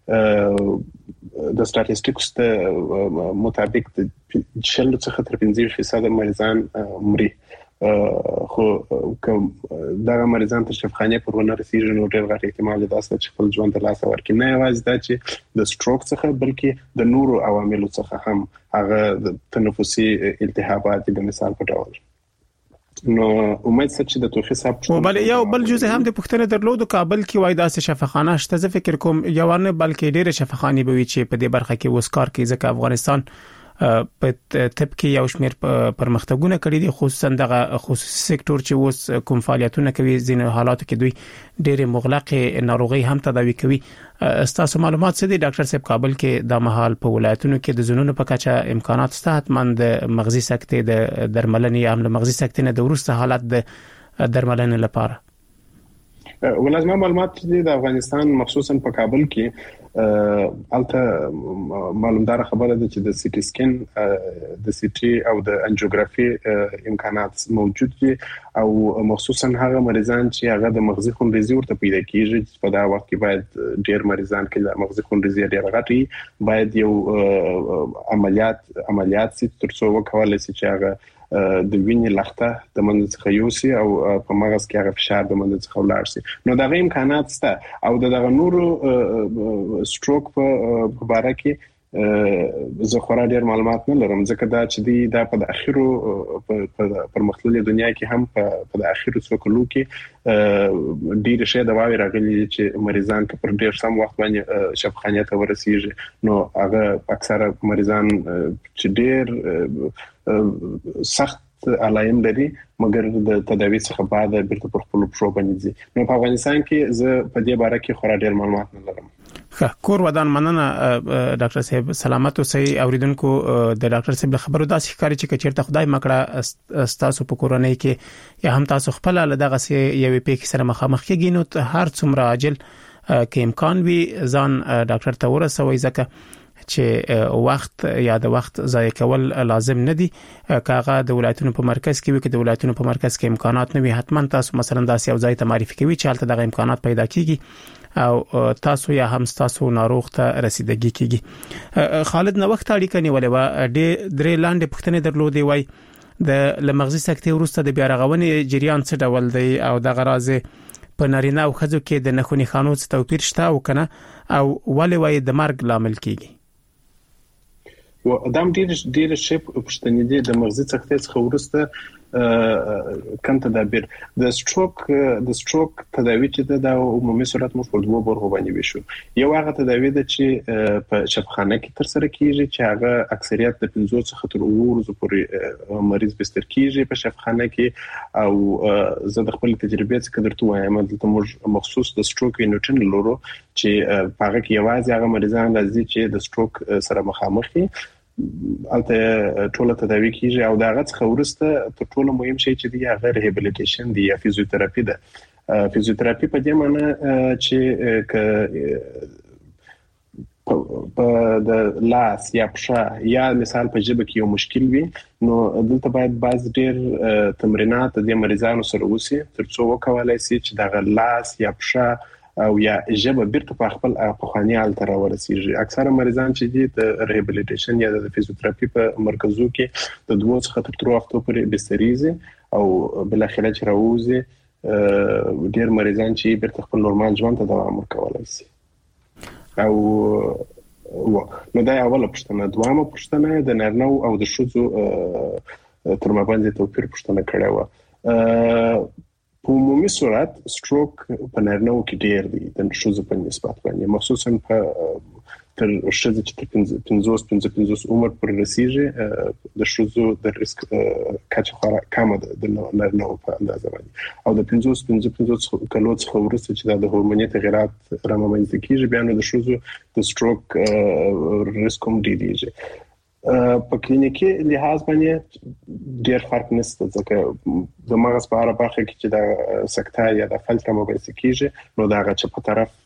د سټاتستیکس ته مطابق د 40 څخه تر 50% مریضان مري خو دا مریضان تر شفاخانه پر ورسیږي نو ډېر غټ احتمال ده چې خپل ژوند ته لاس ورکړي نه یوازې دا چې د سټروک څخه بلکې د نورو عواملو څخه هم هغه د تنفسي التهابات د مثال په ډول نو امید څه چې د توخي صاحب بل یو بل جزء هم د پښتنه درلودو کابل کې وای داسې شفاخانه شته زه فکر کوم یو نه بلکې ډېر شفاخاني به وي چې په دې برخه کې وسکار کې ځکه افغانستان په طب کې یو شمېر پرمختګونه کړي دي خصوصا د خصوصي سکتور چې اوس کوم فعالیتونه کوي ځینې حالاتو کې دوی ډېر مغلقه ناروغي هم تداوي کوي استاسو معلومات څه دي ډاکټر صاحب کابل کې د مهال په ولایتونو کې د زونونو په کچه امکانات ستاتمن د مغزي سکتې د درملنې عامل مغزي سکتې نه د ورسته حالت د درملنې لپاره ولازم معلومات دي د افغانستان مخصوصا په کابل کې البته معلومدار خبره ده چې د سټي سکین د سټي او د انجیوګرافي امکانات موجود دي او مخصوصا هغه مریضان چې هغه د مغزي خونریزي ورته پیدا کیږي په دا وخت کې باید ډیر مریضان کې د مغزي خونریزي ډیر غټي باید یو عملیات سي ترڅو وکولای شي چې هغه د وینې لخته د منځ څخه یوسي او په مغز کې هغه فشار د منځ څخه ولاړ شي نو دا غو امکانات شته او د نورو سټروک په باره کې زه خورا ډیر معلومات نه لرم ځکه دا چې دا په اخیرو پر مختلفه دنیا کې هم په اخیرو څو کلو کې ډیر شي د واوی راغلي چې مریضان په ډیر سم وخت باندې شفاخانه ته ورسیږي نو هغه اکثره مریضان چې ډیر سخت علایم لري مګر د تداوی څخه بعد بیرته پر خپل پرو باندې نو په افغانستان کې زه په دې باره کې خورا ډیر معلومات نه لرم کور ودان مننه ډاکټر صاحب سلامت اوسئ اوریدونکو د ډاکټر صاحب خبرو داسې ښکاري چې چیرته خدای مکړه تاسو په کورونی کې یا هم تاسو خپل له دغه یوې پیښې سره مخامخ کېږئ نو هر څومره عاجل کې امکان وي ځان ډاکټر ته ورسوي ځکه چې وخت یا د وخت ضایع کول لازم نه دي. کاغه د ولایتونو په مرکز کې وي کې د ولایتونو په مرکز کې امکانات نه وي، حتما تاسو مثلا داسې یو ځای ته معرفي کوي چې هلته دغه امکانات پیدا کیږي او تاسو یا هم تاسو ناروغ ته رسیدګي کیږي. خالد نو وخت اړیکه نیولې و د درې لاندې پښتنې درلودې وای د لمغزي سکتې وروسته د بیا رغونې جریان څه ډول دی او د غرازه په نارینه او ښځو کې د نخونی خانو څخه توپیر شته او کنه او ولې وای د مرګ لامل کیږي؟ و ادم ډیر شپ پښتنې دي د مغزي څخه ورسته کم تدابیر د سټروک تداوی چې د عمومي صورت مو په دوه برخو باندې وشو. یو هغه تداوی د چې په شفاخانه کې تر سره کیږي چې هغه اکثریت د 15 څخه تر 20 ورځې پورې مریض بستر کیږي په شفاخانه کې او زه د خپل تجربې څخه درته وایم دلته موږ مخصوص د سټروک یونټن لرو چې هغه کې یوازې هغه مریضان راځي چې د سټروک سره مخامخ دي البته ټول تداوی کیږي او دا غڅ خورسته تر ټولو مهم شی چې دی هغه ریهابلیټیشن دی یا فزیوتراپي ده. فزیوتراپي په دې معنی چې په د لاس یا پښه یا مثال په جبه کې یو مشکل وي نو دلته باید باز ډیر تمرینات د مریضانو سره وسی ترڅو وکولای شي چې د لاس یا پښه او یا جبه بیرته په خپل پخوانی حالت را ورسیږي. اکثره مریضان چې دي د ریهابلیټیشن یا د فزیوتراپي په مرکزو کې د 2 څخه تر 3 هفتو پورې بستریزي او بل اخر چې راوځي ډیر مریضان چې بیرته خپل نورمال ژوند ته دوام ورکولای شي. او نو دا اوله پښتنه. دوامه پښتنه د نارینه او د ښځو تر مابین توپیر پښتنه کړې و. په عمومي صورت سټروک په نارینه کې ډیر دی د ښځو په نسبت باندې مخصوصا په تر ښځو چې 50 عمر پر رسیږي د ښځو د ریسک کچه کمه ده د نارینه په اندازه باندې او د 50 کلو څخه ورسته چې د هورموني تغیرات رامنځته کیږي بیا نو د ښځو د سټروک ریسک هم ډیریږي. په کلینیکي لحاظ باندې ډیر فرق نشته ځکه د مغز په اړه برخه کې چې د سکته یا د فلټ مبایسه کیږي نو دا غچ په طرف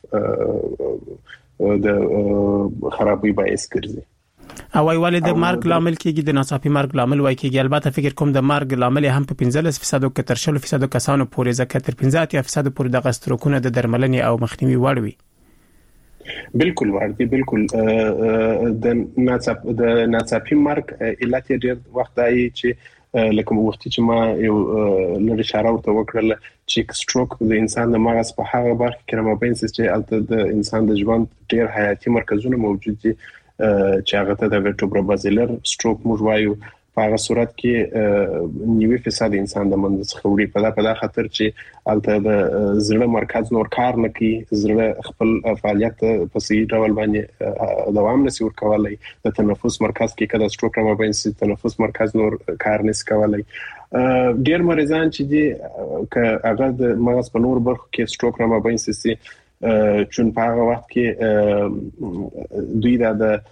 د خرابوي باعث ګرځي. او وایي د مرګ لامل کېږي د ناڅاپي مرګ لامل وایي کېږي. البته فکر کوم د مرګ لامل هم په 15% کې تر 40% کسانو پورې ځکه تر 15% پورې د غستروکونه د درملنې او مخنیوي وړ وي. بالکل ورته بالکل د ناڅاپي مرګ علت ډیر وخت دی چې لکه وخت چې ما یو لږ اشاره ورته وکړل چې سټروک د انسان د مغز په هغه برخه کې رامبین چې البته د انسان د ژوند ډیر حیاتي مرکزونه موجود دي چې هغه ته د ورټوبروبازیلر سټروک موږ وایو. په هغه صورت کې 90% انسان د منځ څخه وړي په دا خاطر چې البته د زړه مرکز نور کار نه کوي، زړه خپل فعالیت په صحیح ډول باندې دوام نشي ورکولای. د تنفس مرکز کې کله سټروک رامبین سي تنفس مرکز نور کار نشي کولای. ډیر مریضان چې دي که هغه د مغز په نور برخو کې سټروک رامبین سي چون په هغه وخت کې دوی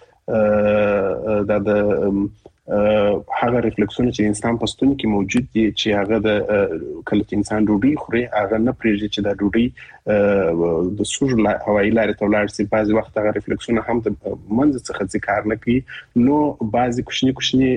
د هغه ریفلکسونه چې انسان په ستوني کې موجود دي چې هغه د کله چې انسان ډوډۍ خوري هغه نه پریږدي چې د ډوډۍ د سوژ هوایي لارې ته ولاړ شي. بعضي وخت هغه ریفلکسونه هم د منځ څخه کار نه کوي نو بعضي کوچني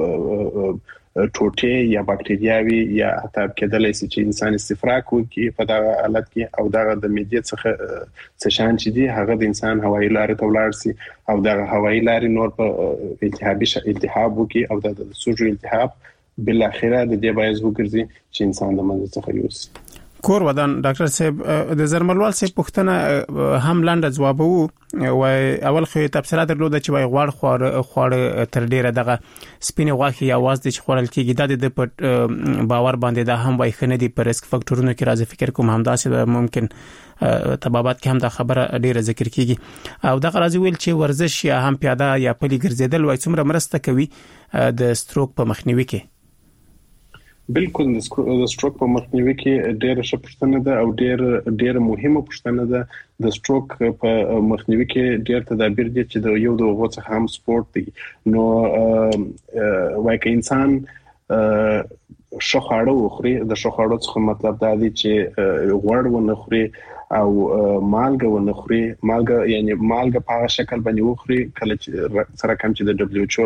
ټوټې یا باکټریاوي یا حتی کېدلای شي چې انسان استفراغ وکړي په دا حالت کې او دا د معدې څخه څه شان چې دي هغه د انسان هوایي لارې ته ولاړ شي او دا هوایي لارې نور په التهاب وکړي او د سوژ التهاب بل اخره د دې باعث وګرځي چې انسان د منځ څخه یوسي. کور ودان ډاکټر صاحب د زرملوال صاحب پوښتنه هم لاندې جواب وو او اول خو تفصیلات درلوده چې وای غوړ تر ډیره دغه سپینه غوښه یا واز د خورل کېږي د په باور باندې دا هم وای خنه دي پر ریسک فاکټورونو کې راځي. فکر کوم هم داسې ممکن طبابات کې هم دا خبره ډیره ذکر کیږي او دا راځي ویل چې ورزش یا هم پیاده یا پلي ګرځیدل وای څومره مرسته کوي د سټروک په مخنیوي کې. بالکل د سټروک په مخنیوي کې ډېر ښه پوښتنه ده او ډېر مهمه پوښتنه ده. د سټروک په مخنیوي کې ډېر تدابیر دي چې د یو د غوڅ هم سپورت دي. نو وایي انسان شخړه وخوري. د شخړو څخه مطلب دا دی چې غوړ ونه خوري او مالګه ونه خوري. مالګه یعنی مالګه په هغه شکل باندې وخوري کله چې سره کوم چې د WHO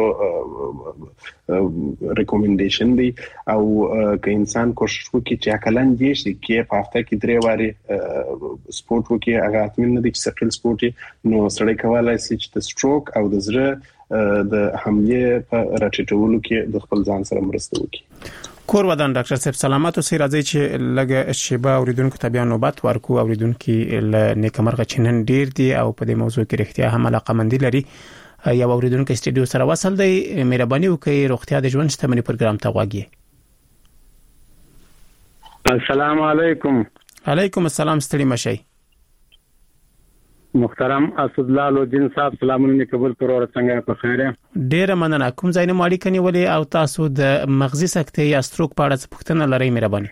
ریکومندیشن دی او که انسان کوشش وکړي چې اقلن دې شي کې په هفته کې 3 واري سپورت وکړي هغه اتمن نه دي چې سکل سپورت نو سړی کولای شي چې د سټروک او د زړه د حمله په راټیټولو کې د خپل ځان سره مرسته وکړي. کور ودان ډاکټر صاحب سلامات اوسئ. راځي چې لږه شیبه اوریدونکو ته بیا نوبت ورکو. اوریدونکو نیکمرغه چنن ډیر دي او په دې موضوع کې رښتیا هم علاقمندي لري. یو اوریدونکو استډیو سره وصل دی. مهرباني وکړئ روغتیا د ژوند شتمنۍ پروګرام ته غواګي. السلام علیکم. علیکم السلام. ستړي مشئ. محترم اسد الله لودین صاحب سلامونه قبول کړو. څنګه په خیر؟ ډیر مننه. کوم ځای نه ماړی کني ولې او تاسو د مغزي سکتې یا ستروک په اړه پوښتنه لرئ؟ مهرباني.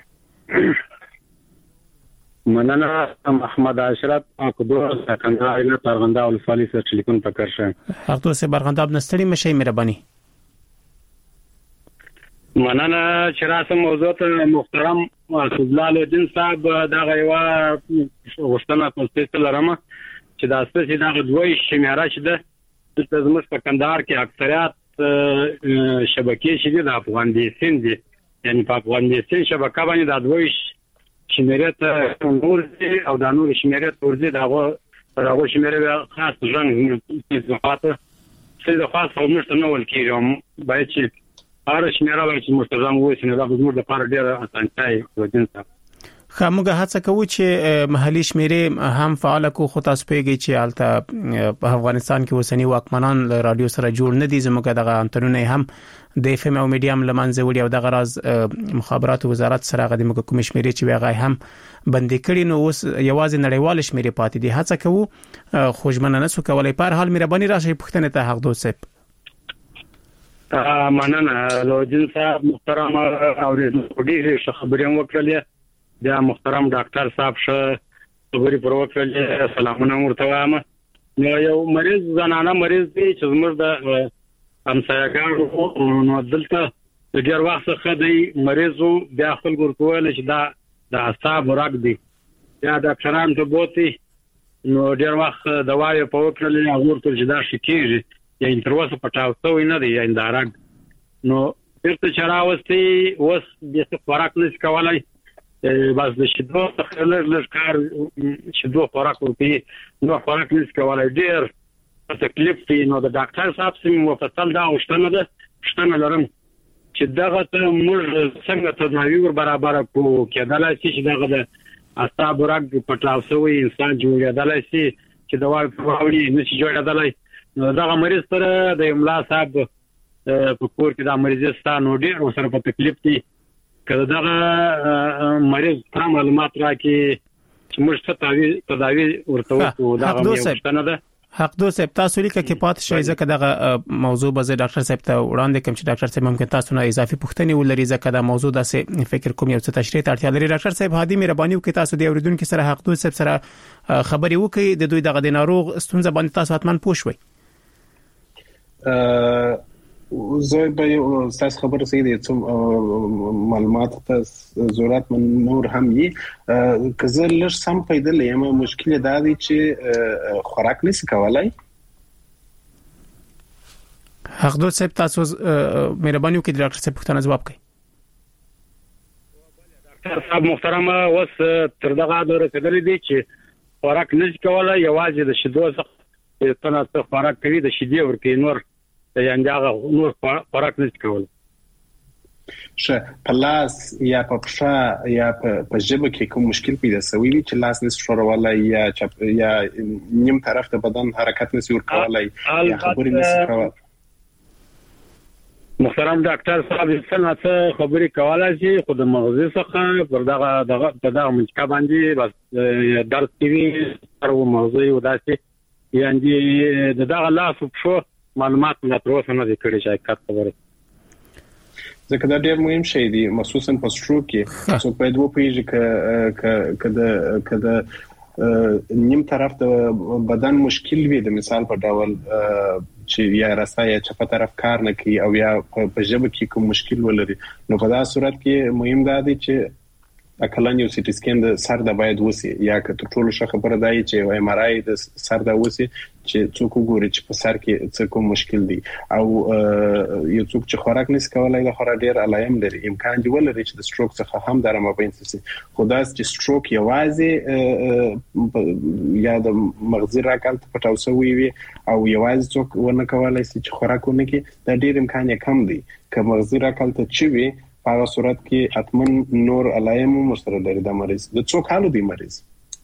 مننه. محمد اشرف اقدور کندهار له پرغنده ولسوالۍ سره ټلیفون پکړ شه. هغه سه برغنداب نستړي مشئ. مهرباني. مننه چې راسم موضوع ته محترم اسد الله لودین صاحب دا غوا غوښتنه کوم لرمه چې دا ستاسو دا دوی شمیره چې ده د زموږ په کندهار کې اکثریت شبکې چې د افغانستان دي یعنی په افغانستان شبکه باندې دا دوی شمیره ته نور دي او دا نور شمیره ورته دا هغه شمیره خاص ځان په خاطر څه د خاص فورمټ نه ول کېږم باید چې هر شمیره چې مستلزم وي چې دا زموږ لپاره ډېر اسانتای ودینځه. خاموګه هڅه کوي چې محلي شمیرې هم فعال کو. خو تاسو پیږي چې الته په افغانستان کې وسنی واکمنان رادیو سره جوړ نه دي. زموږ دغه انټرنیټ هم د اف ام او میډیم لمنځه وړي او دغه راز مخابرات وزارت سره غوډه موږ کوم شمیرې چې هغه هم بندي کړي نو اوس یوازې نړیوال شمیرې پاتې دي. هڅه کوو خوشمنه نه سو کولای. په هر حال مهرباني راشي پښتنه ته حق دوسه. مننه لودین صاحب محترم اوریدونکو ډېر خبرې وکړلې. بیا محترم ډاکټر صاحب شه خبرې پر وکړلې. سلامونه ورته وایم. نو یو مریض زنانه مریض دی چې زموږ د همسایګانو نو دلته د ډېر وخت څخه دی مریضو بیا خپل ګورکول چې دا د اعصاب راګ دی یا ډاکټران ته بوتي نو ډېر وخت دوايي په وکړلې او ورته چې دا شکیږي یا انټروسه پټاوته ویني دی یا اندارګ نو پرته چراوستي اوس د خوراک نس کولای بس د شیدو څخه کار شیدو خوراک ورته نو خوراک نس کولای ډېر تکلیف دی. نو د ډاکټر صاحب سم مفصل دا اوشتنه ده شتنه لرم چې دغه ته موږ څنګه تداوی ور برابر کو کېدلای شي چې دغه د اعصاب راګ پټاوسوي انسان جوړېدلای شي چې دوا پروړي نشي جوړېدلای. نو دغه مریض سره د املا صاحب په کور کې دا مریض ستانو ډېر سره په تکلیف دي. کله دغه مریض تر معلومات راکې چې موږ تداوی ورته وکړو دغه مشتنه ده. حق دوست تاسو لیکه کې پات شوي ځکه دغه موضوع به ډاکټر صاحب ته وړاندې کوم چې ډاکټر صاحب ممکن تاسو نه اضافي پوښتنې ولري ځکه دا موضوع داسې فکر کوم یو څه تشریح ته اړتیا لري. ډاکټر صاحب هادي مهرباني وکړئ تاسو د اوریدونکو سره حق دوست صاحب سره خبري وکړئ د دوی دغه د ناروغ ستونزه باندې تاسو حتمان پوه شوي. زه به تاسو خبره سي دي چې معلومات ته ضرورت من نور هم یي که زه لږ سم پیدا لیم مشکل دا دی چې خوراک نشي کولای. حق دوست صاحب تاسو مهرباني وکړئ ډاکټر صاحب پوښتنه ځواب کړئ. ډاکټر صاحب محترم اوس تر دغه دوره کېدلې دي چې خوراک نشي کولای یوازې د شیدو څخه تناسب خوراک کوي د شیدې ورکې نور یعنی هغه نور خوراک نشي کولای. شه پلاس یا په پښه یا په جبه کې کوم مشکل پیدا شوی وي چې لاس نس شورولای یا نیم طرف ته بدن حرکت نشي ورکولای یا خبرې نشي کولای. محترم ډاکټر صاحب څنګه خبرې کولای شي خو د مغزي څخه پر دغه منځکا باندې بس درد کوي او مغزي وداسي یعنی دغه لاس په معلومات نه تر اوسه نه کړی شي خبره ځکه دا ډېر مهم شی دی خصوصا په سټروک کې څو په دوه پیژې کده نیم طرف د بدن مشکل وي د مثال په ډول چې یا راسته یا چپ طرف کار نه کوي او یا په ژبه کې کوم مشکل ولري نو په دا صورت کې مهم ده چې اکلان یو سټي سکین د سر د باید وسی یا که ټول ښه خبره دی چې ام ار آی د سر د وسی چې څوک وګوري چې په سر کې څه کوم مشکل دی او یو څوک چې خوراک نس کولای د خوراک ډیر علایم لري امکان دی ولري چې د سټروک څخه هم درمه پېنځي خو دا چې سټروک یوازې یا د مغزي راکال ته پټاوسوي وي او یوازې څوک ونه کولای چې خوراکونه کې د ډیر امکان یې کم دی که مغزي راکال ته چوي په هغه صورت کې اتمن نور علایم مستر لري د مریض د څو کالو دی مریض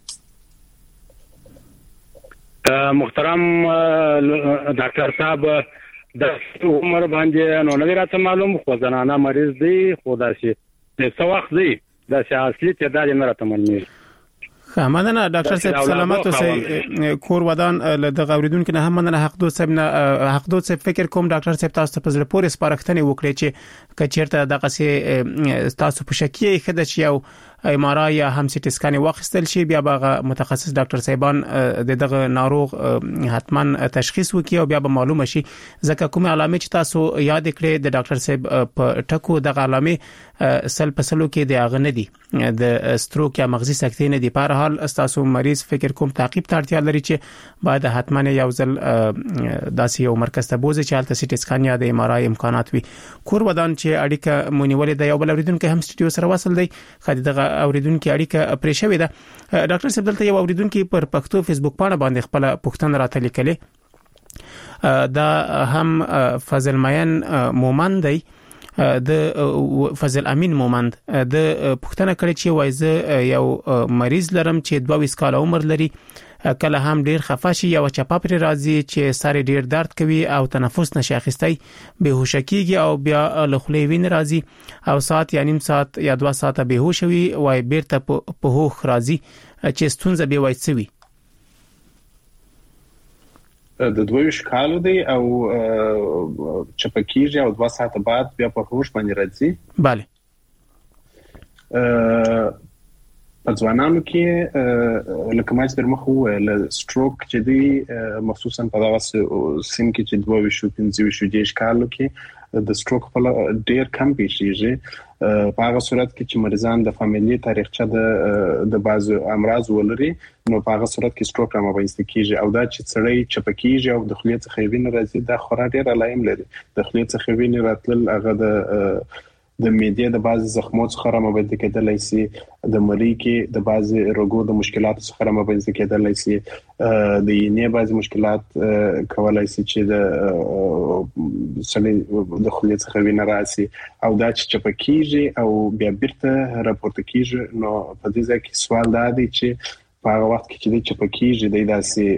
محترم ډاکټر صاحب د عمر باندې نو نه راته معلوم خو زنانه مریض دی خو دا شي د څو وخت دی دا چې اصلي تعداد نه راته معلومه مننه ډاکټر صاحب سلامت اوسئ کور ودان له د غوریدونکو نه هم مننه حق دوت صاحب فکر کوم ډاکټر صاحب تاسو په زړه پورې سپارښتنه وکړي چې کچیرته دغه سي تاسو په شکی خده چې یو ام ار آی یا هم سی ټی سکان واخیستل شي بیا به متخصص ډاکټر صاحبان دغه ناروغ حتمان تشخیص وکړي او بیا به معلومه شي ځکه کومه علامه چې تاسو یاد کړئ د ډاکټر صاحب په ټکو دغه علامه سل پسلو کې د اغه نه دي د ستروک یا مغزي سکتې نه دي په هر حال تاسو مریض فکر کوم تعقیب ته اړتیا لري چې باید حتمان یو ځل داسې یو مرکز ته بوزي چې الته سی ټی سکان یا د ام ار آی امکانات وي کور ودان چې اړیکه مونیولې د یو بل اوریدونکو هم سټډیو سره وصل دی خدای دغه اوریدونکو اړیکه پرې شوې ده ډاکټر صاحب دلته یو اوریدونکو پر پښتو فیسبوک باندې باندې خپل پوښتنه راته لیکلې دا هم فضل مین مومند دی د فضل امین مومند د پښتنه کړي چې وایزه یو مریض لرم چې 22 کال عمر لري کله هم ډیر خفه شي یا چپا پر راځي چې ساري ډیر درد کوي او تنفس نشي اخیستای به هوش کیږي او بیا له خولې وین راځي او ساعت یا نیم ساعت یا 2 ساعته به هوش وي وای بیرته په هوښ راځي چې ستونزه به وایڅوي د 22 کالو دی او چپکیږي او 2 ساعته بعد بیا په هوش باندې راځي bale په ځوانانو کې لکه ما چې مخ وویل سټروک چې دی مخصوصا په دغه سیم کې چې 22 کالو کې د سټروک په ډیر کم پیښیږي په هغه صورت کې چې مریضان د فامیلی تاریخچه د بعض امراض ولري نو په هغه صورت کې سټروک هم وایي کیږي او دا چې سړی چپکیږي او د خولې څخه وینې راځي دا خورا ډیر علایم لري د خولې څخه وینې راتلل هغه د معدې د بعض زخمو څخه رامنځته کېدلای شي د مری کې د بعض روغو د مشکلاتو څخه رامنځته کېدلای شي د یې بعض مشکلات کولای شي چې د سړي د خولې څخه وینه راسي او دا چې چپکیږي او بیا بیرته راپورته کیږي نو په دې ځای کې سوال دا دی چې په هغه وخت کې چې د چپکیږي د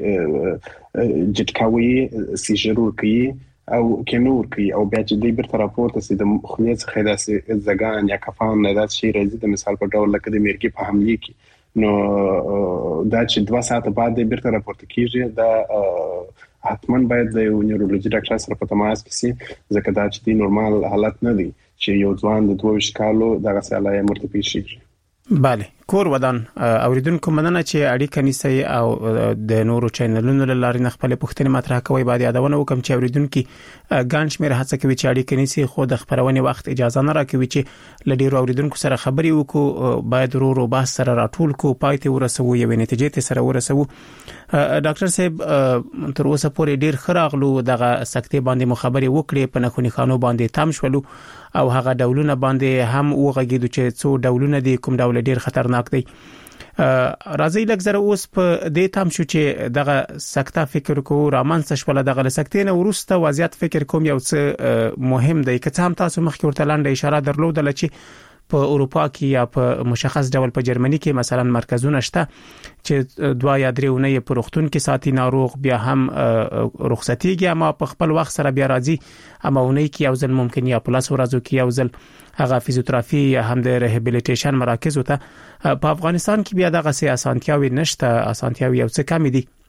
داسې جټکاوي سیجرور کوي او کینور کوي او بیا چې د بیرته راپورته سي د خولې څخه داسې زګان یا کفان نه داسې شي راځي د مثال په ډول لکه د مرګي په حمله کې نو دا چې 2 ساعت بعد د بیرته راپورته کیږي دا حتمان باید د نیورولوژي ډاکټر سره په تماس کې سي ځکه دا چې د نورمال حالت نه دی چې یو ځوان د 22 کالو دغه سالای مرتبه شي bale کور ودان اوریدونکو مننه چې اړیکه نیسي او د نورو چینلونو لارې خپل پوښتنې مطرح کوي باید یادونه وکم چې اوریدونکو ګان شمیر هڅه کوي چې اړیکه نیسي خو د خبرونې وخت اجازه نه راکوي چې لډیرو اوریدونکو سره خبري وکړو باید ورو بحث سره راټول کو پایته ورسو یو نتیجې ته سره ورسو ډاکټر صاحب تر اوسه پورې ډیر خراغلو دغه سکتې باندې مخابره وکړي په نخونی خانو باندې تام شولو او هغه ډولونه باندې هم وغږیدو چې څو ډولونه دي کوم ډول ډیر خطرناک دی راځي لکه زره اوس په دې تام شو چې دغه سکته فکر کو رامنځ شول دغه سکتې نه ورسته وضعیت فکر کوم یو څه مهم دی که هم تاسو مخکې ورته لاندې اشاره درلودل چې په اروپا کې یا په مشخص ډول په جرمني کې مثلا مرکزونه شته چې 2 یا 3 اونۍ په روغتون کې ساتي ناروغ بیا هم رخصتيږي اما په خپل وخت سره بیا راځي اما اونۍ کې یو ځل ممکن یا پلاس ورځو کې یو ځل هغه فزیوتراپي یا هم د ریهابیلیټیشن مراکز وته په افغانستان کې بیا دغه سي اسانتیاوي نشته اسانتیاوي یو څه کم دي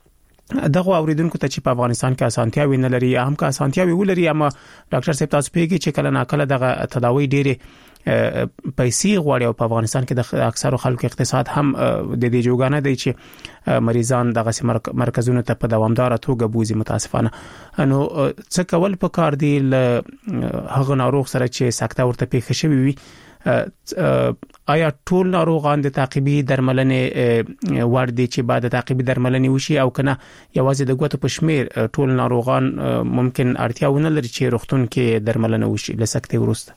دغه اوریدونکو ته چې په افغانستان کې اسانتیاوي نه لري هم که اسانتیاوي ولري اما ډاکټر صاحب تاسو پیږي چې کله ناکله دغه تداوی ډېری پیسې غواړي او په افغانستان کې د اکثرو خلکو اقتصاد هم د دې جوګانه دی چې مریضان دغه مرکزونو ته په دوامدار توګه بوزي متاسفانه نو څه کول پکار دی هغه ناروغ سره چې سکته ورته پیښ شوی وي آیا ټول ناروغان د تعقیبي درملنې وړ دي چې بعد تعقیبي درملنې وشي او کنه یوازې د ګوتو په شمیر ټول ناروغان ممکن اړتیا ونه لري چې روغتون کې درملنه وشي لسکته ورسته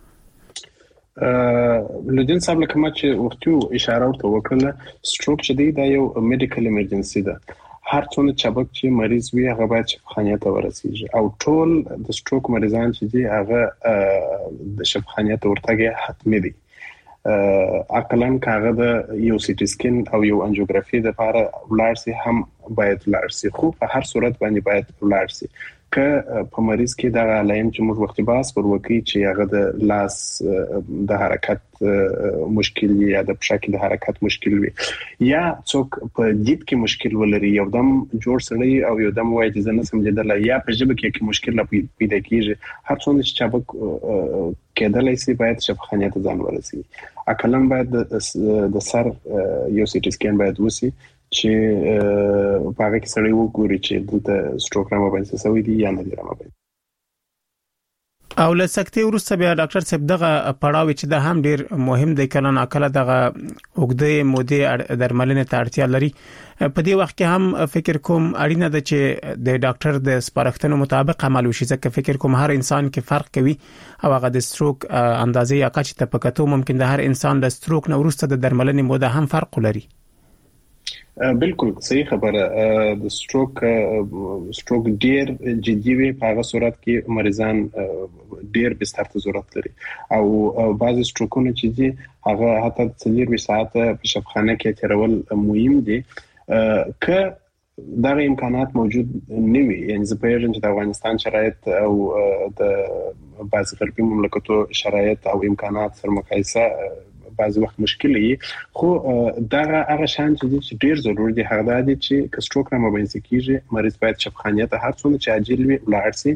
لودین صاحب لکه ما چې ورته اشاره ورته وکړه سټروک چې دی دا یو میډیکل ایمرجنسي ده هر څونه چابک چې مریض وي هغه باید شفاخانه ته ورسیږي او ټول د سټروک مریضان چې دي هغه د شفاخانه ته ورتګي حتمي دي عقلاً کاغه د یو سی ټی سکین او یو انجیوګرافي د لپاره ولارسي هم باید ولارسي خو په هر صورت باندې باید ولارسي که په مریض کې دا علائم چې موږ وخت باس پر وکی چې هغه د لاس د حرکت مشکل یا د پښه کې د حرکت مشکل وي یا څوک په دید کې مشکل ولري یو دم جوړ سړی او یو دم وایي چې زنه سمجیدل یا په ژبه کې مشکل پیدا کیږي هر څونه چې چابک کېدلای شي باید شفاخانه ته ځان ورسي اکلم باید د سر یو سی ټی سکین باید وسی چې په هغه کې سړی وګوري چې د سټروک رامه باندې سوي دي یا نه دي رامه باندې او لسکته ورسته بیا ډاکټر صاحب دغه پړاو چې د هم ډیر مهم دی کله ناکله دغه وګړي مودې درملنې ته اړتیا لري په دې وخت کې هم فکر کوم اړینه ده چې د ډاکټر د سپارښتنو مطابق عمل وشي ځکه فکر کوم هر انسان کې فرق کوي او هغه د سټروک اندازې یا کچ ته پکاتو ممکن د هر انسان د سټروک نو ورسته د درملنې موده هم فرق لري بالکل صحیح خبره د سټروک ډیر جدي وي په هغه صورت کې مریضان ډیر بستر ته ضرورت لري او بعضی سټروکونه چې دي هغه حتی 3 ساعت په شفاخانه کې تیرول مهم دي که دا امکانات موجود نه وي یعنی زه پیژنم چې د افغانستان شرایط او د بعض غربي مملکتو شرایط او امکانات سره مقایسه بعض وخت مشکل وي خو دا هغه شان چې ډیر ضروري دي هغه د چې کستروک را مبینځ کیږي مریض باید شفاخانه ته هر څونه چې عاجل وي ولارسي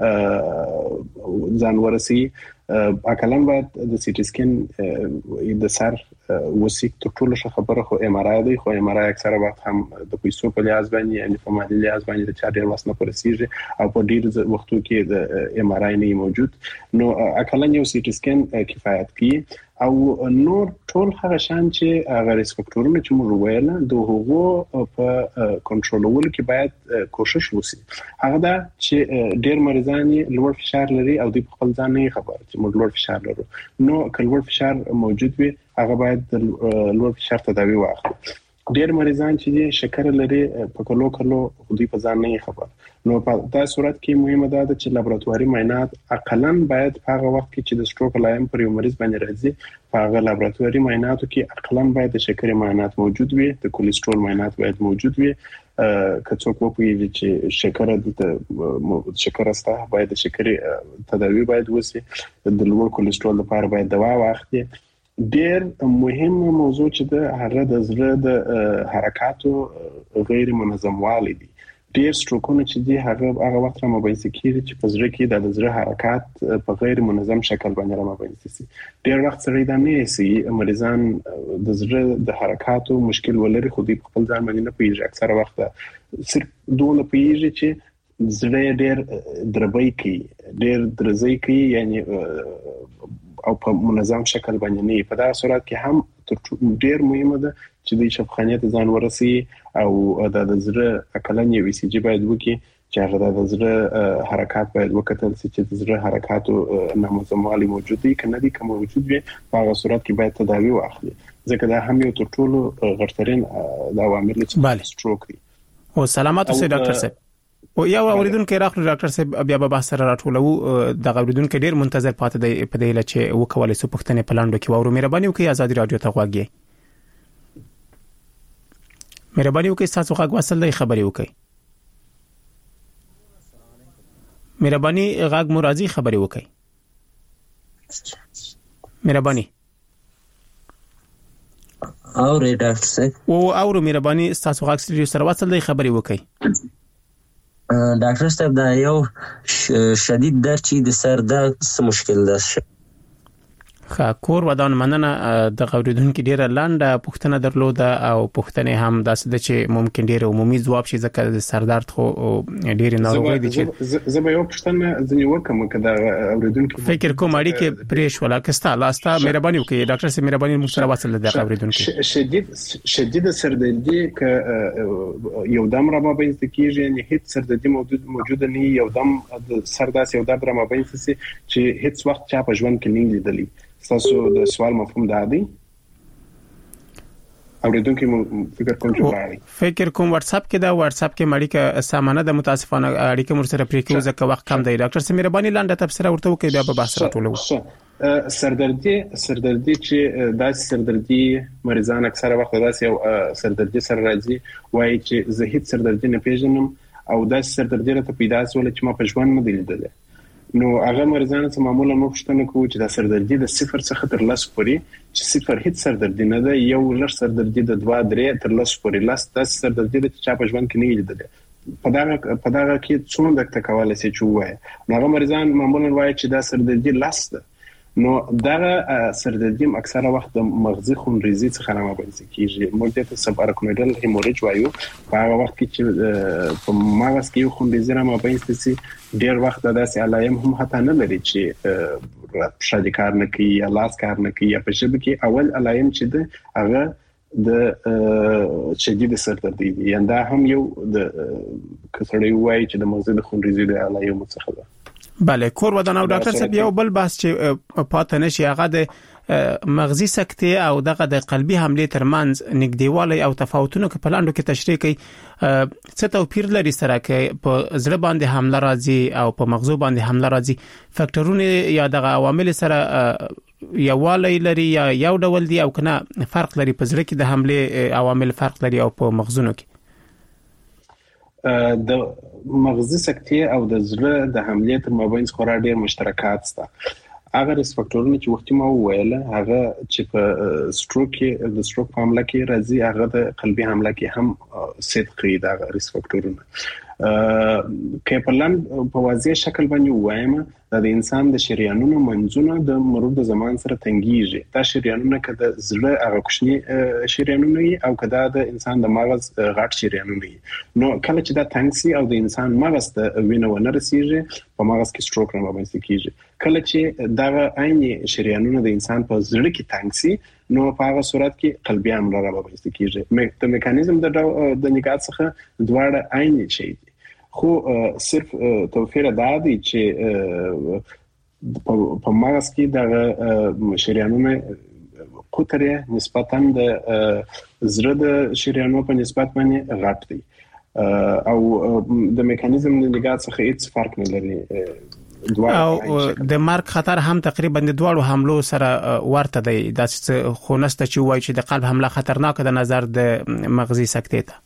ځان ورسي اکلم باید د سی ټی سکین د سر وسیک ټول څه خبره خو ام ار آی دی خو ام ار آی اکثره وخت هم د پیسو په لحاظ باندې یعنی په مالی لحاظ باندې د چا ډیر واسنه پرسیږي او په ډیر وختو کې د ام ار آی نه موجود نو اکلم یو سی ټی سکین کفایت کوي او نور ټول هغه شان چې هغه ریسک فاکټورونه چې موږ ویل د هغو په کنټرولولو کې باید کوشش وشي هغه دا چې ډیر مریضان لوړ فشار لري او د خپل ځان نه خبر چې موږ لوړ فشار لرو نو کله فشار موجود وي هغه باید لوړ فشار تداوی واخلي ډیر مریضان چې شکر لري په کلو دوی په ځان نه خبر نو په داسې صورت کې مهمه ده چې لابراتواري معاینات اقلن باید په هغه وخت کې چې د سټروک علائم پر یو مریض باندې راځي په هغه لابراتواري معایناتو کې اقلن باید د شکر معاینات موجود وي د کولیسټرول معاینات باید موجود وي که څوک وپوهیږي چې شکر استه باید د شکر تداوی باید وشي د لوړ کولیسټرول لپاره باید دوا واخلي ډیر مهمه موضوع چې د هغه د زړه د حرکاتو غیر منظموالی دي ډیر سټروکونه چې دي هغه وخت را مبینځ کیږي چې په زړه کې د زړه حرکات په غیر منظم شکل باندې را مبینځ شي ډیر وخت سره دا نه سي مریضان د زړه د حرکاتو مشکل ولري خو د خپل ځان باندې نه پیږي اکثره وخت صرف دونه پیږي چې زړه ډیر دربای کوي ډیر درځي کوي یعنی او په منظم شکل باندې نه په دا صورت کې هم ډیر مهمه ده چې د شفاخانه ته ځان ورسي او د زړه اکلنې وی سی جی باید وکي چې هغه د زړه حرکات باید وکتل چې د زړه حرکاتو نامنظموالی موجود دي کنه دي کوم موجود وي په هغه صورت کې باید تداوی واخلي ځکه دا هم یو تر ټولو غټترین د عوامل چې سټروک دي او سلامات اوسئ ډاکټر صاحب او یو اوریدونکو راغلی ډاکټر صاحب بیا به بحث سره راټولو د اوریدونکو ډیر منتظر پاتې دی په دې لچې وکولای سو پښتنې پلاندو کې وورو مهرباني وکړئ آزادي رادیو ته غواګي مهرباني وکړئ تاسو غواګ وصل دی خبري وکړئ مهرباني غاګ مرادي خبري وکړئ مهرباني اورې ډاکټر صاحب او مهرباني تاسو غاښ سره وصل دی خبري وکي ډاکټر صاحب دا یو شدید درد چې د سر درد څه مشکل ده کور ودان مننه د غوړیدونکو ډیره لاندې پوښتنه درلوده او پوښتنه هم داسې ده چې ممکن ډیره عمومي ځواب شي ځکه د سر درد خو ډیره ناروغي دي چې زه به یو پوښتنه ځنی وکم کدا اوریدونکو فکر کوم اړیکه پریش ولا کستا لاستا مهرباني وکړئ ډاکټر سي مهرباني موږ سره وصل د اوریدونکو شدید سردردي ک یو دم را مابین کیږي نه هیڅ سردردي موجود نه یو دم سر داس یو دم را مابین سي چې هیڅ وخت چا په ژوند کې نه لیدلی تاسو د سوال مفهوم دادی اوریدونکو فکر کوم واتس اپ کې دا واتس اپ کې مړی کا سامانه د متاسفانه اړیکه مر سره پرې کېږي ځکه وخت کم دی ډاکټر سي مهرباني لاندې تفسیر ورته وکړئ بیا به بحث راټولو سردردي چې داسې سردردي مریضان اکثره وخت داسې یو سردردي سره راځي وایي چې زه هیڅ سردردي نه پیژنم او داسې سردردي راته پیدا شول چې ما په ژوند نه دی لیدل نو هغه مریضان چې معمولا مو پوښتنه کوي چې د سردردي د 0 څخه تر 10 پورې چې 0 هیڅ سردردي نه ده یو لږ سردردي د 2-3 تر 10 پورې لاس د سردردي د چا په ژوند کې نه لیدل په دا کې څومره د تکواله سي چوي نو هغه مریضان معمولا وایي چې دا سردردي لاس ده نو دا سردردي اکثره وخت د مغزي خونریزي څخه نه مابین کیږي موږ ته سبارکونیډل هیموریج وایو په هغه وخت کې چې په مغز کې خونریزي را مابین سي ډیر وخت داسې علایم هم حتی نه لري چې شادي کار نه کوي یا لاس کار نه کوي یا په شبکه کې اول علایم چې ده هغه د شدید سردردي دی دا هم یو د کسړی وایي چې د مغزي د خونریزي د علایم څخه ده بله کور ودان او ډاکټر صاحب یو بل بحث چې پاتې نشي هغه د مغزي سکتې او دغه د قلبي حمله ترمنځ نږدېوالی او تفاوتونه په لاندو کې تشریح کوي څه توپیر لري سره کې په زړه باندې حمله راځي او په مغزو باندې حمله راځي فاکټورونه یا دغه عوامل سره یووالی لري یا یو ډول دي او کنه فرق لري په زړه کې د حمله عوامل فرق لري او په مغزونو کې د مغزي سکتې او د زړه د حمله تر مابین خورا ډیر مشترکات شته هغه ریس فاکټورونه چې وختي ما وویل هغه چې په سټروک کې د سټروک په حمله کې راځي هغه د قلبي حمله کې هم سید کوي دا ریس فاکټورونه کې په لاند په واضح شکل باندې وایم د انسان د شریانونو منځونه د مرور د زمان سره تنګیږي دا شریانونه کده زړه هغه کوچني شریانونه او کده د انسان د مغز غټ شریانونه نو کله چې دا تنګسي او د انسان مغز ته وینه ونه رسیږي په مغز کې سټروک رامنځته کیږي کله چې دا عین شریانونه د انسان په زړه کې تنګسي نو په هغه صورت کې قلبي حمله رامنځته کیږي د میکانیزم د نګات څخه دواړه عین شي خو صرف توفیر دا دی چې په مغز کې د شریانونو قطره نسبتاً د زړه د شریانونو په نسبت باندې غټ دی او د میکانیزم د نګات څخه هیڅ فرق نه لري او د مرګ خطر هم تقریبا د دوړو حملو سره ورته دی د خونسته چې وایي چې د قلب حمله خطرناک ده نظر د مغزي سکتې ته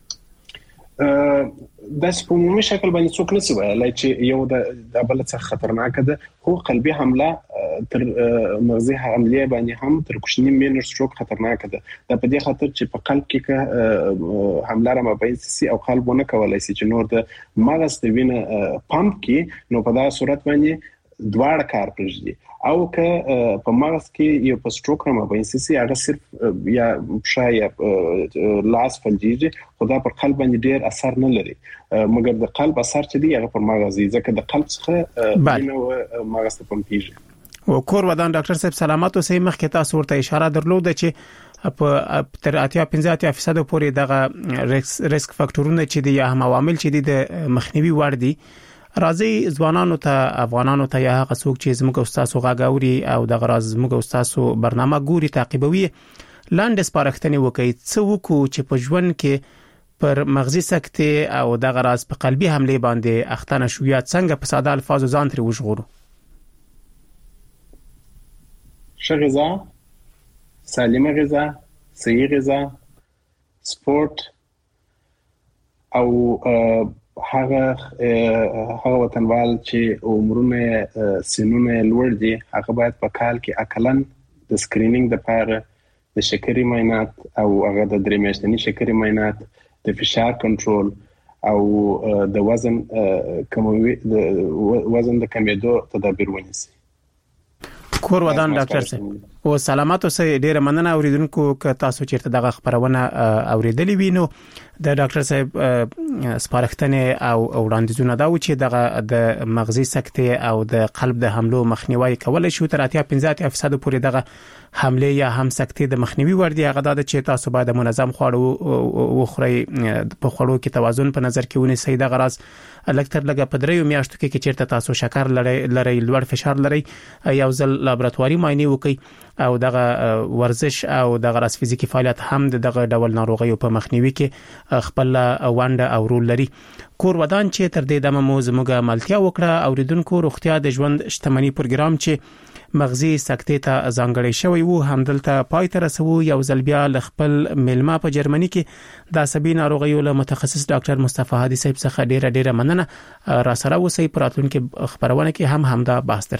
د سپومي شکل باندې څوک نسی وایي چې یو د بل څخه خطرناک ده خو قلبي حمله تر مغزي حمله باندې هم تر کوچنی مینر سټروک خطرناک ده د په دې خاطر چې په قلب کې حمله را مابین سي او قلب ونه کولای شي چې نور د مغز د وینه پمپ کې نو په دا صورت باندې دواړه کار کوي او که په مغز کې یو په سټروک را مابین سي هغه صرف یا شایا لاس فلجیږي خدا پر قلب باندې ډیر اثر نه لري مګر د قلب اثر چې دی هغه پر مغز ځکه د قلب څخه وینه مغز ته پمپیږي او کور ودان ډاکټر صاحب سلامات اوسئ مخکې تاسو ورته اشاره درلوده چې په تر 85% پورې دغه ریسک فاکټورونه چې دي یا هم عوامل چې دي د مخنیوي وړ دي راځي ځوانانو ته افغانانو ته یا هغه څوک چې زموږ استادو غاګوري او د غراز زموږ استادو برنامه ګوري تعقیبوي لاندې سپارښتنې وکړي څه وکړو چې په ژوند کې پر مغزي سکتې او د غراز په قلبي حمله باندې اختنه شو یا څنګه په ساده الفاظو ځان تر وژغورو ښه غذا سالمه غذا صحي غذا سپورت او هغه وطنوال چې عمرونه سنونه لوړ دي هغه باید په کال کې اقلن د سکرینینګ د لپاره د شکرې معاینات او هغه د 3 میاشتنی شکرې معاینات د فشار کنټرول او د وزن د کمیدو تدابیر ونیسي. کور ودان ډاکټر صاحب او سلامات اوسئ. ډیره مننه اوریدونکو که تاسو چیرته دغه خبرونه اوریدلې وینو د ډاکټر صاحب سپارښتنې او وړاندیزونه دا و چې دغه د مغزي سکتې او د قلب د حملو مخنیوي کولای شو تر 85% پورې دغه حمله یا هم سکتې د مخنیوي وړ دی. هغه د چې تاسو باید منظم خواړه وخورئ، په خوړو کې توازن په نظر کې ونیسئ. د غراض لکتر لګه په 3 میاشتو کې چیرته تاسو شکر لري لوړ فشار لري یو ځل لابراتواري معاینه وکړئ او دغه ورزش او دغه راس فزیکی فعالیت هم دغه ډول ناروغیو په مخنیوي کې خپل ونده او رول لري. کور ودان چې تر دې دمه مو زموږه ملتیا وکړه. اوریدونکو روغتیا د ژوند شتمنۍ پروګرام چې مغزي سکتې ته ځانګړی شوی وو همدلته پای ته رسو. یو ځل بیا خپل ملما په جرمني کې د عصبي ناروغیو له متخصص ډاکټر مصطفی هادي صاحب څخه ډیره مننه. را سره اوسئ. پراتونکو خبرونه کې هم همدا بحث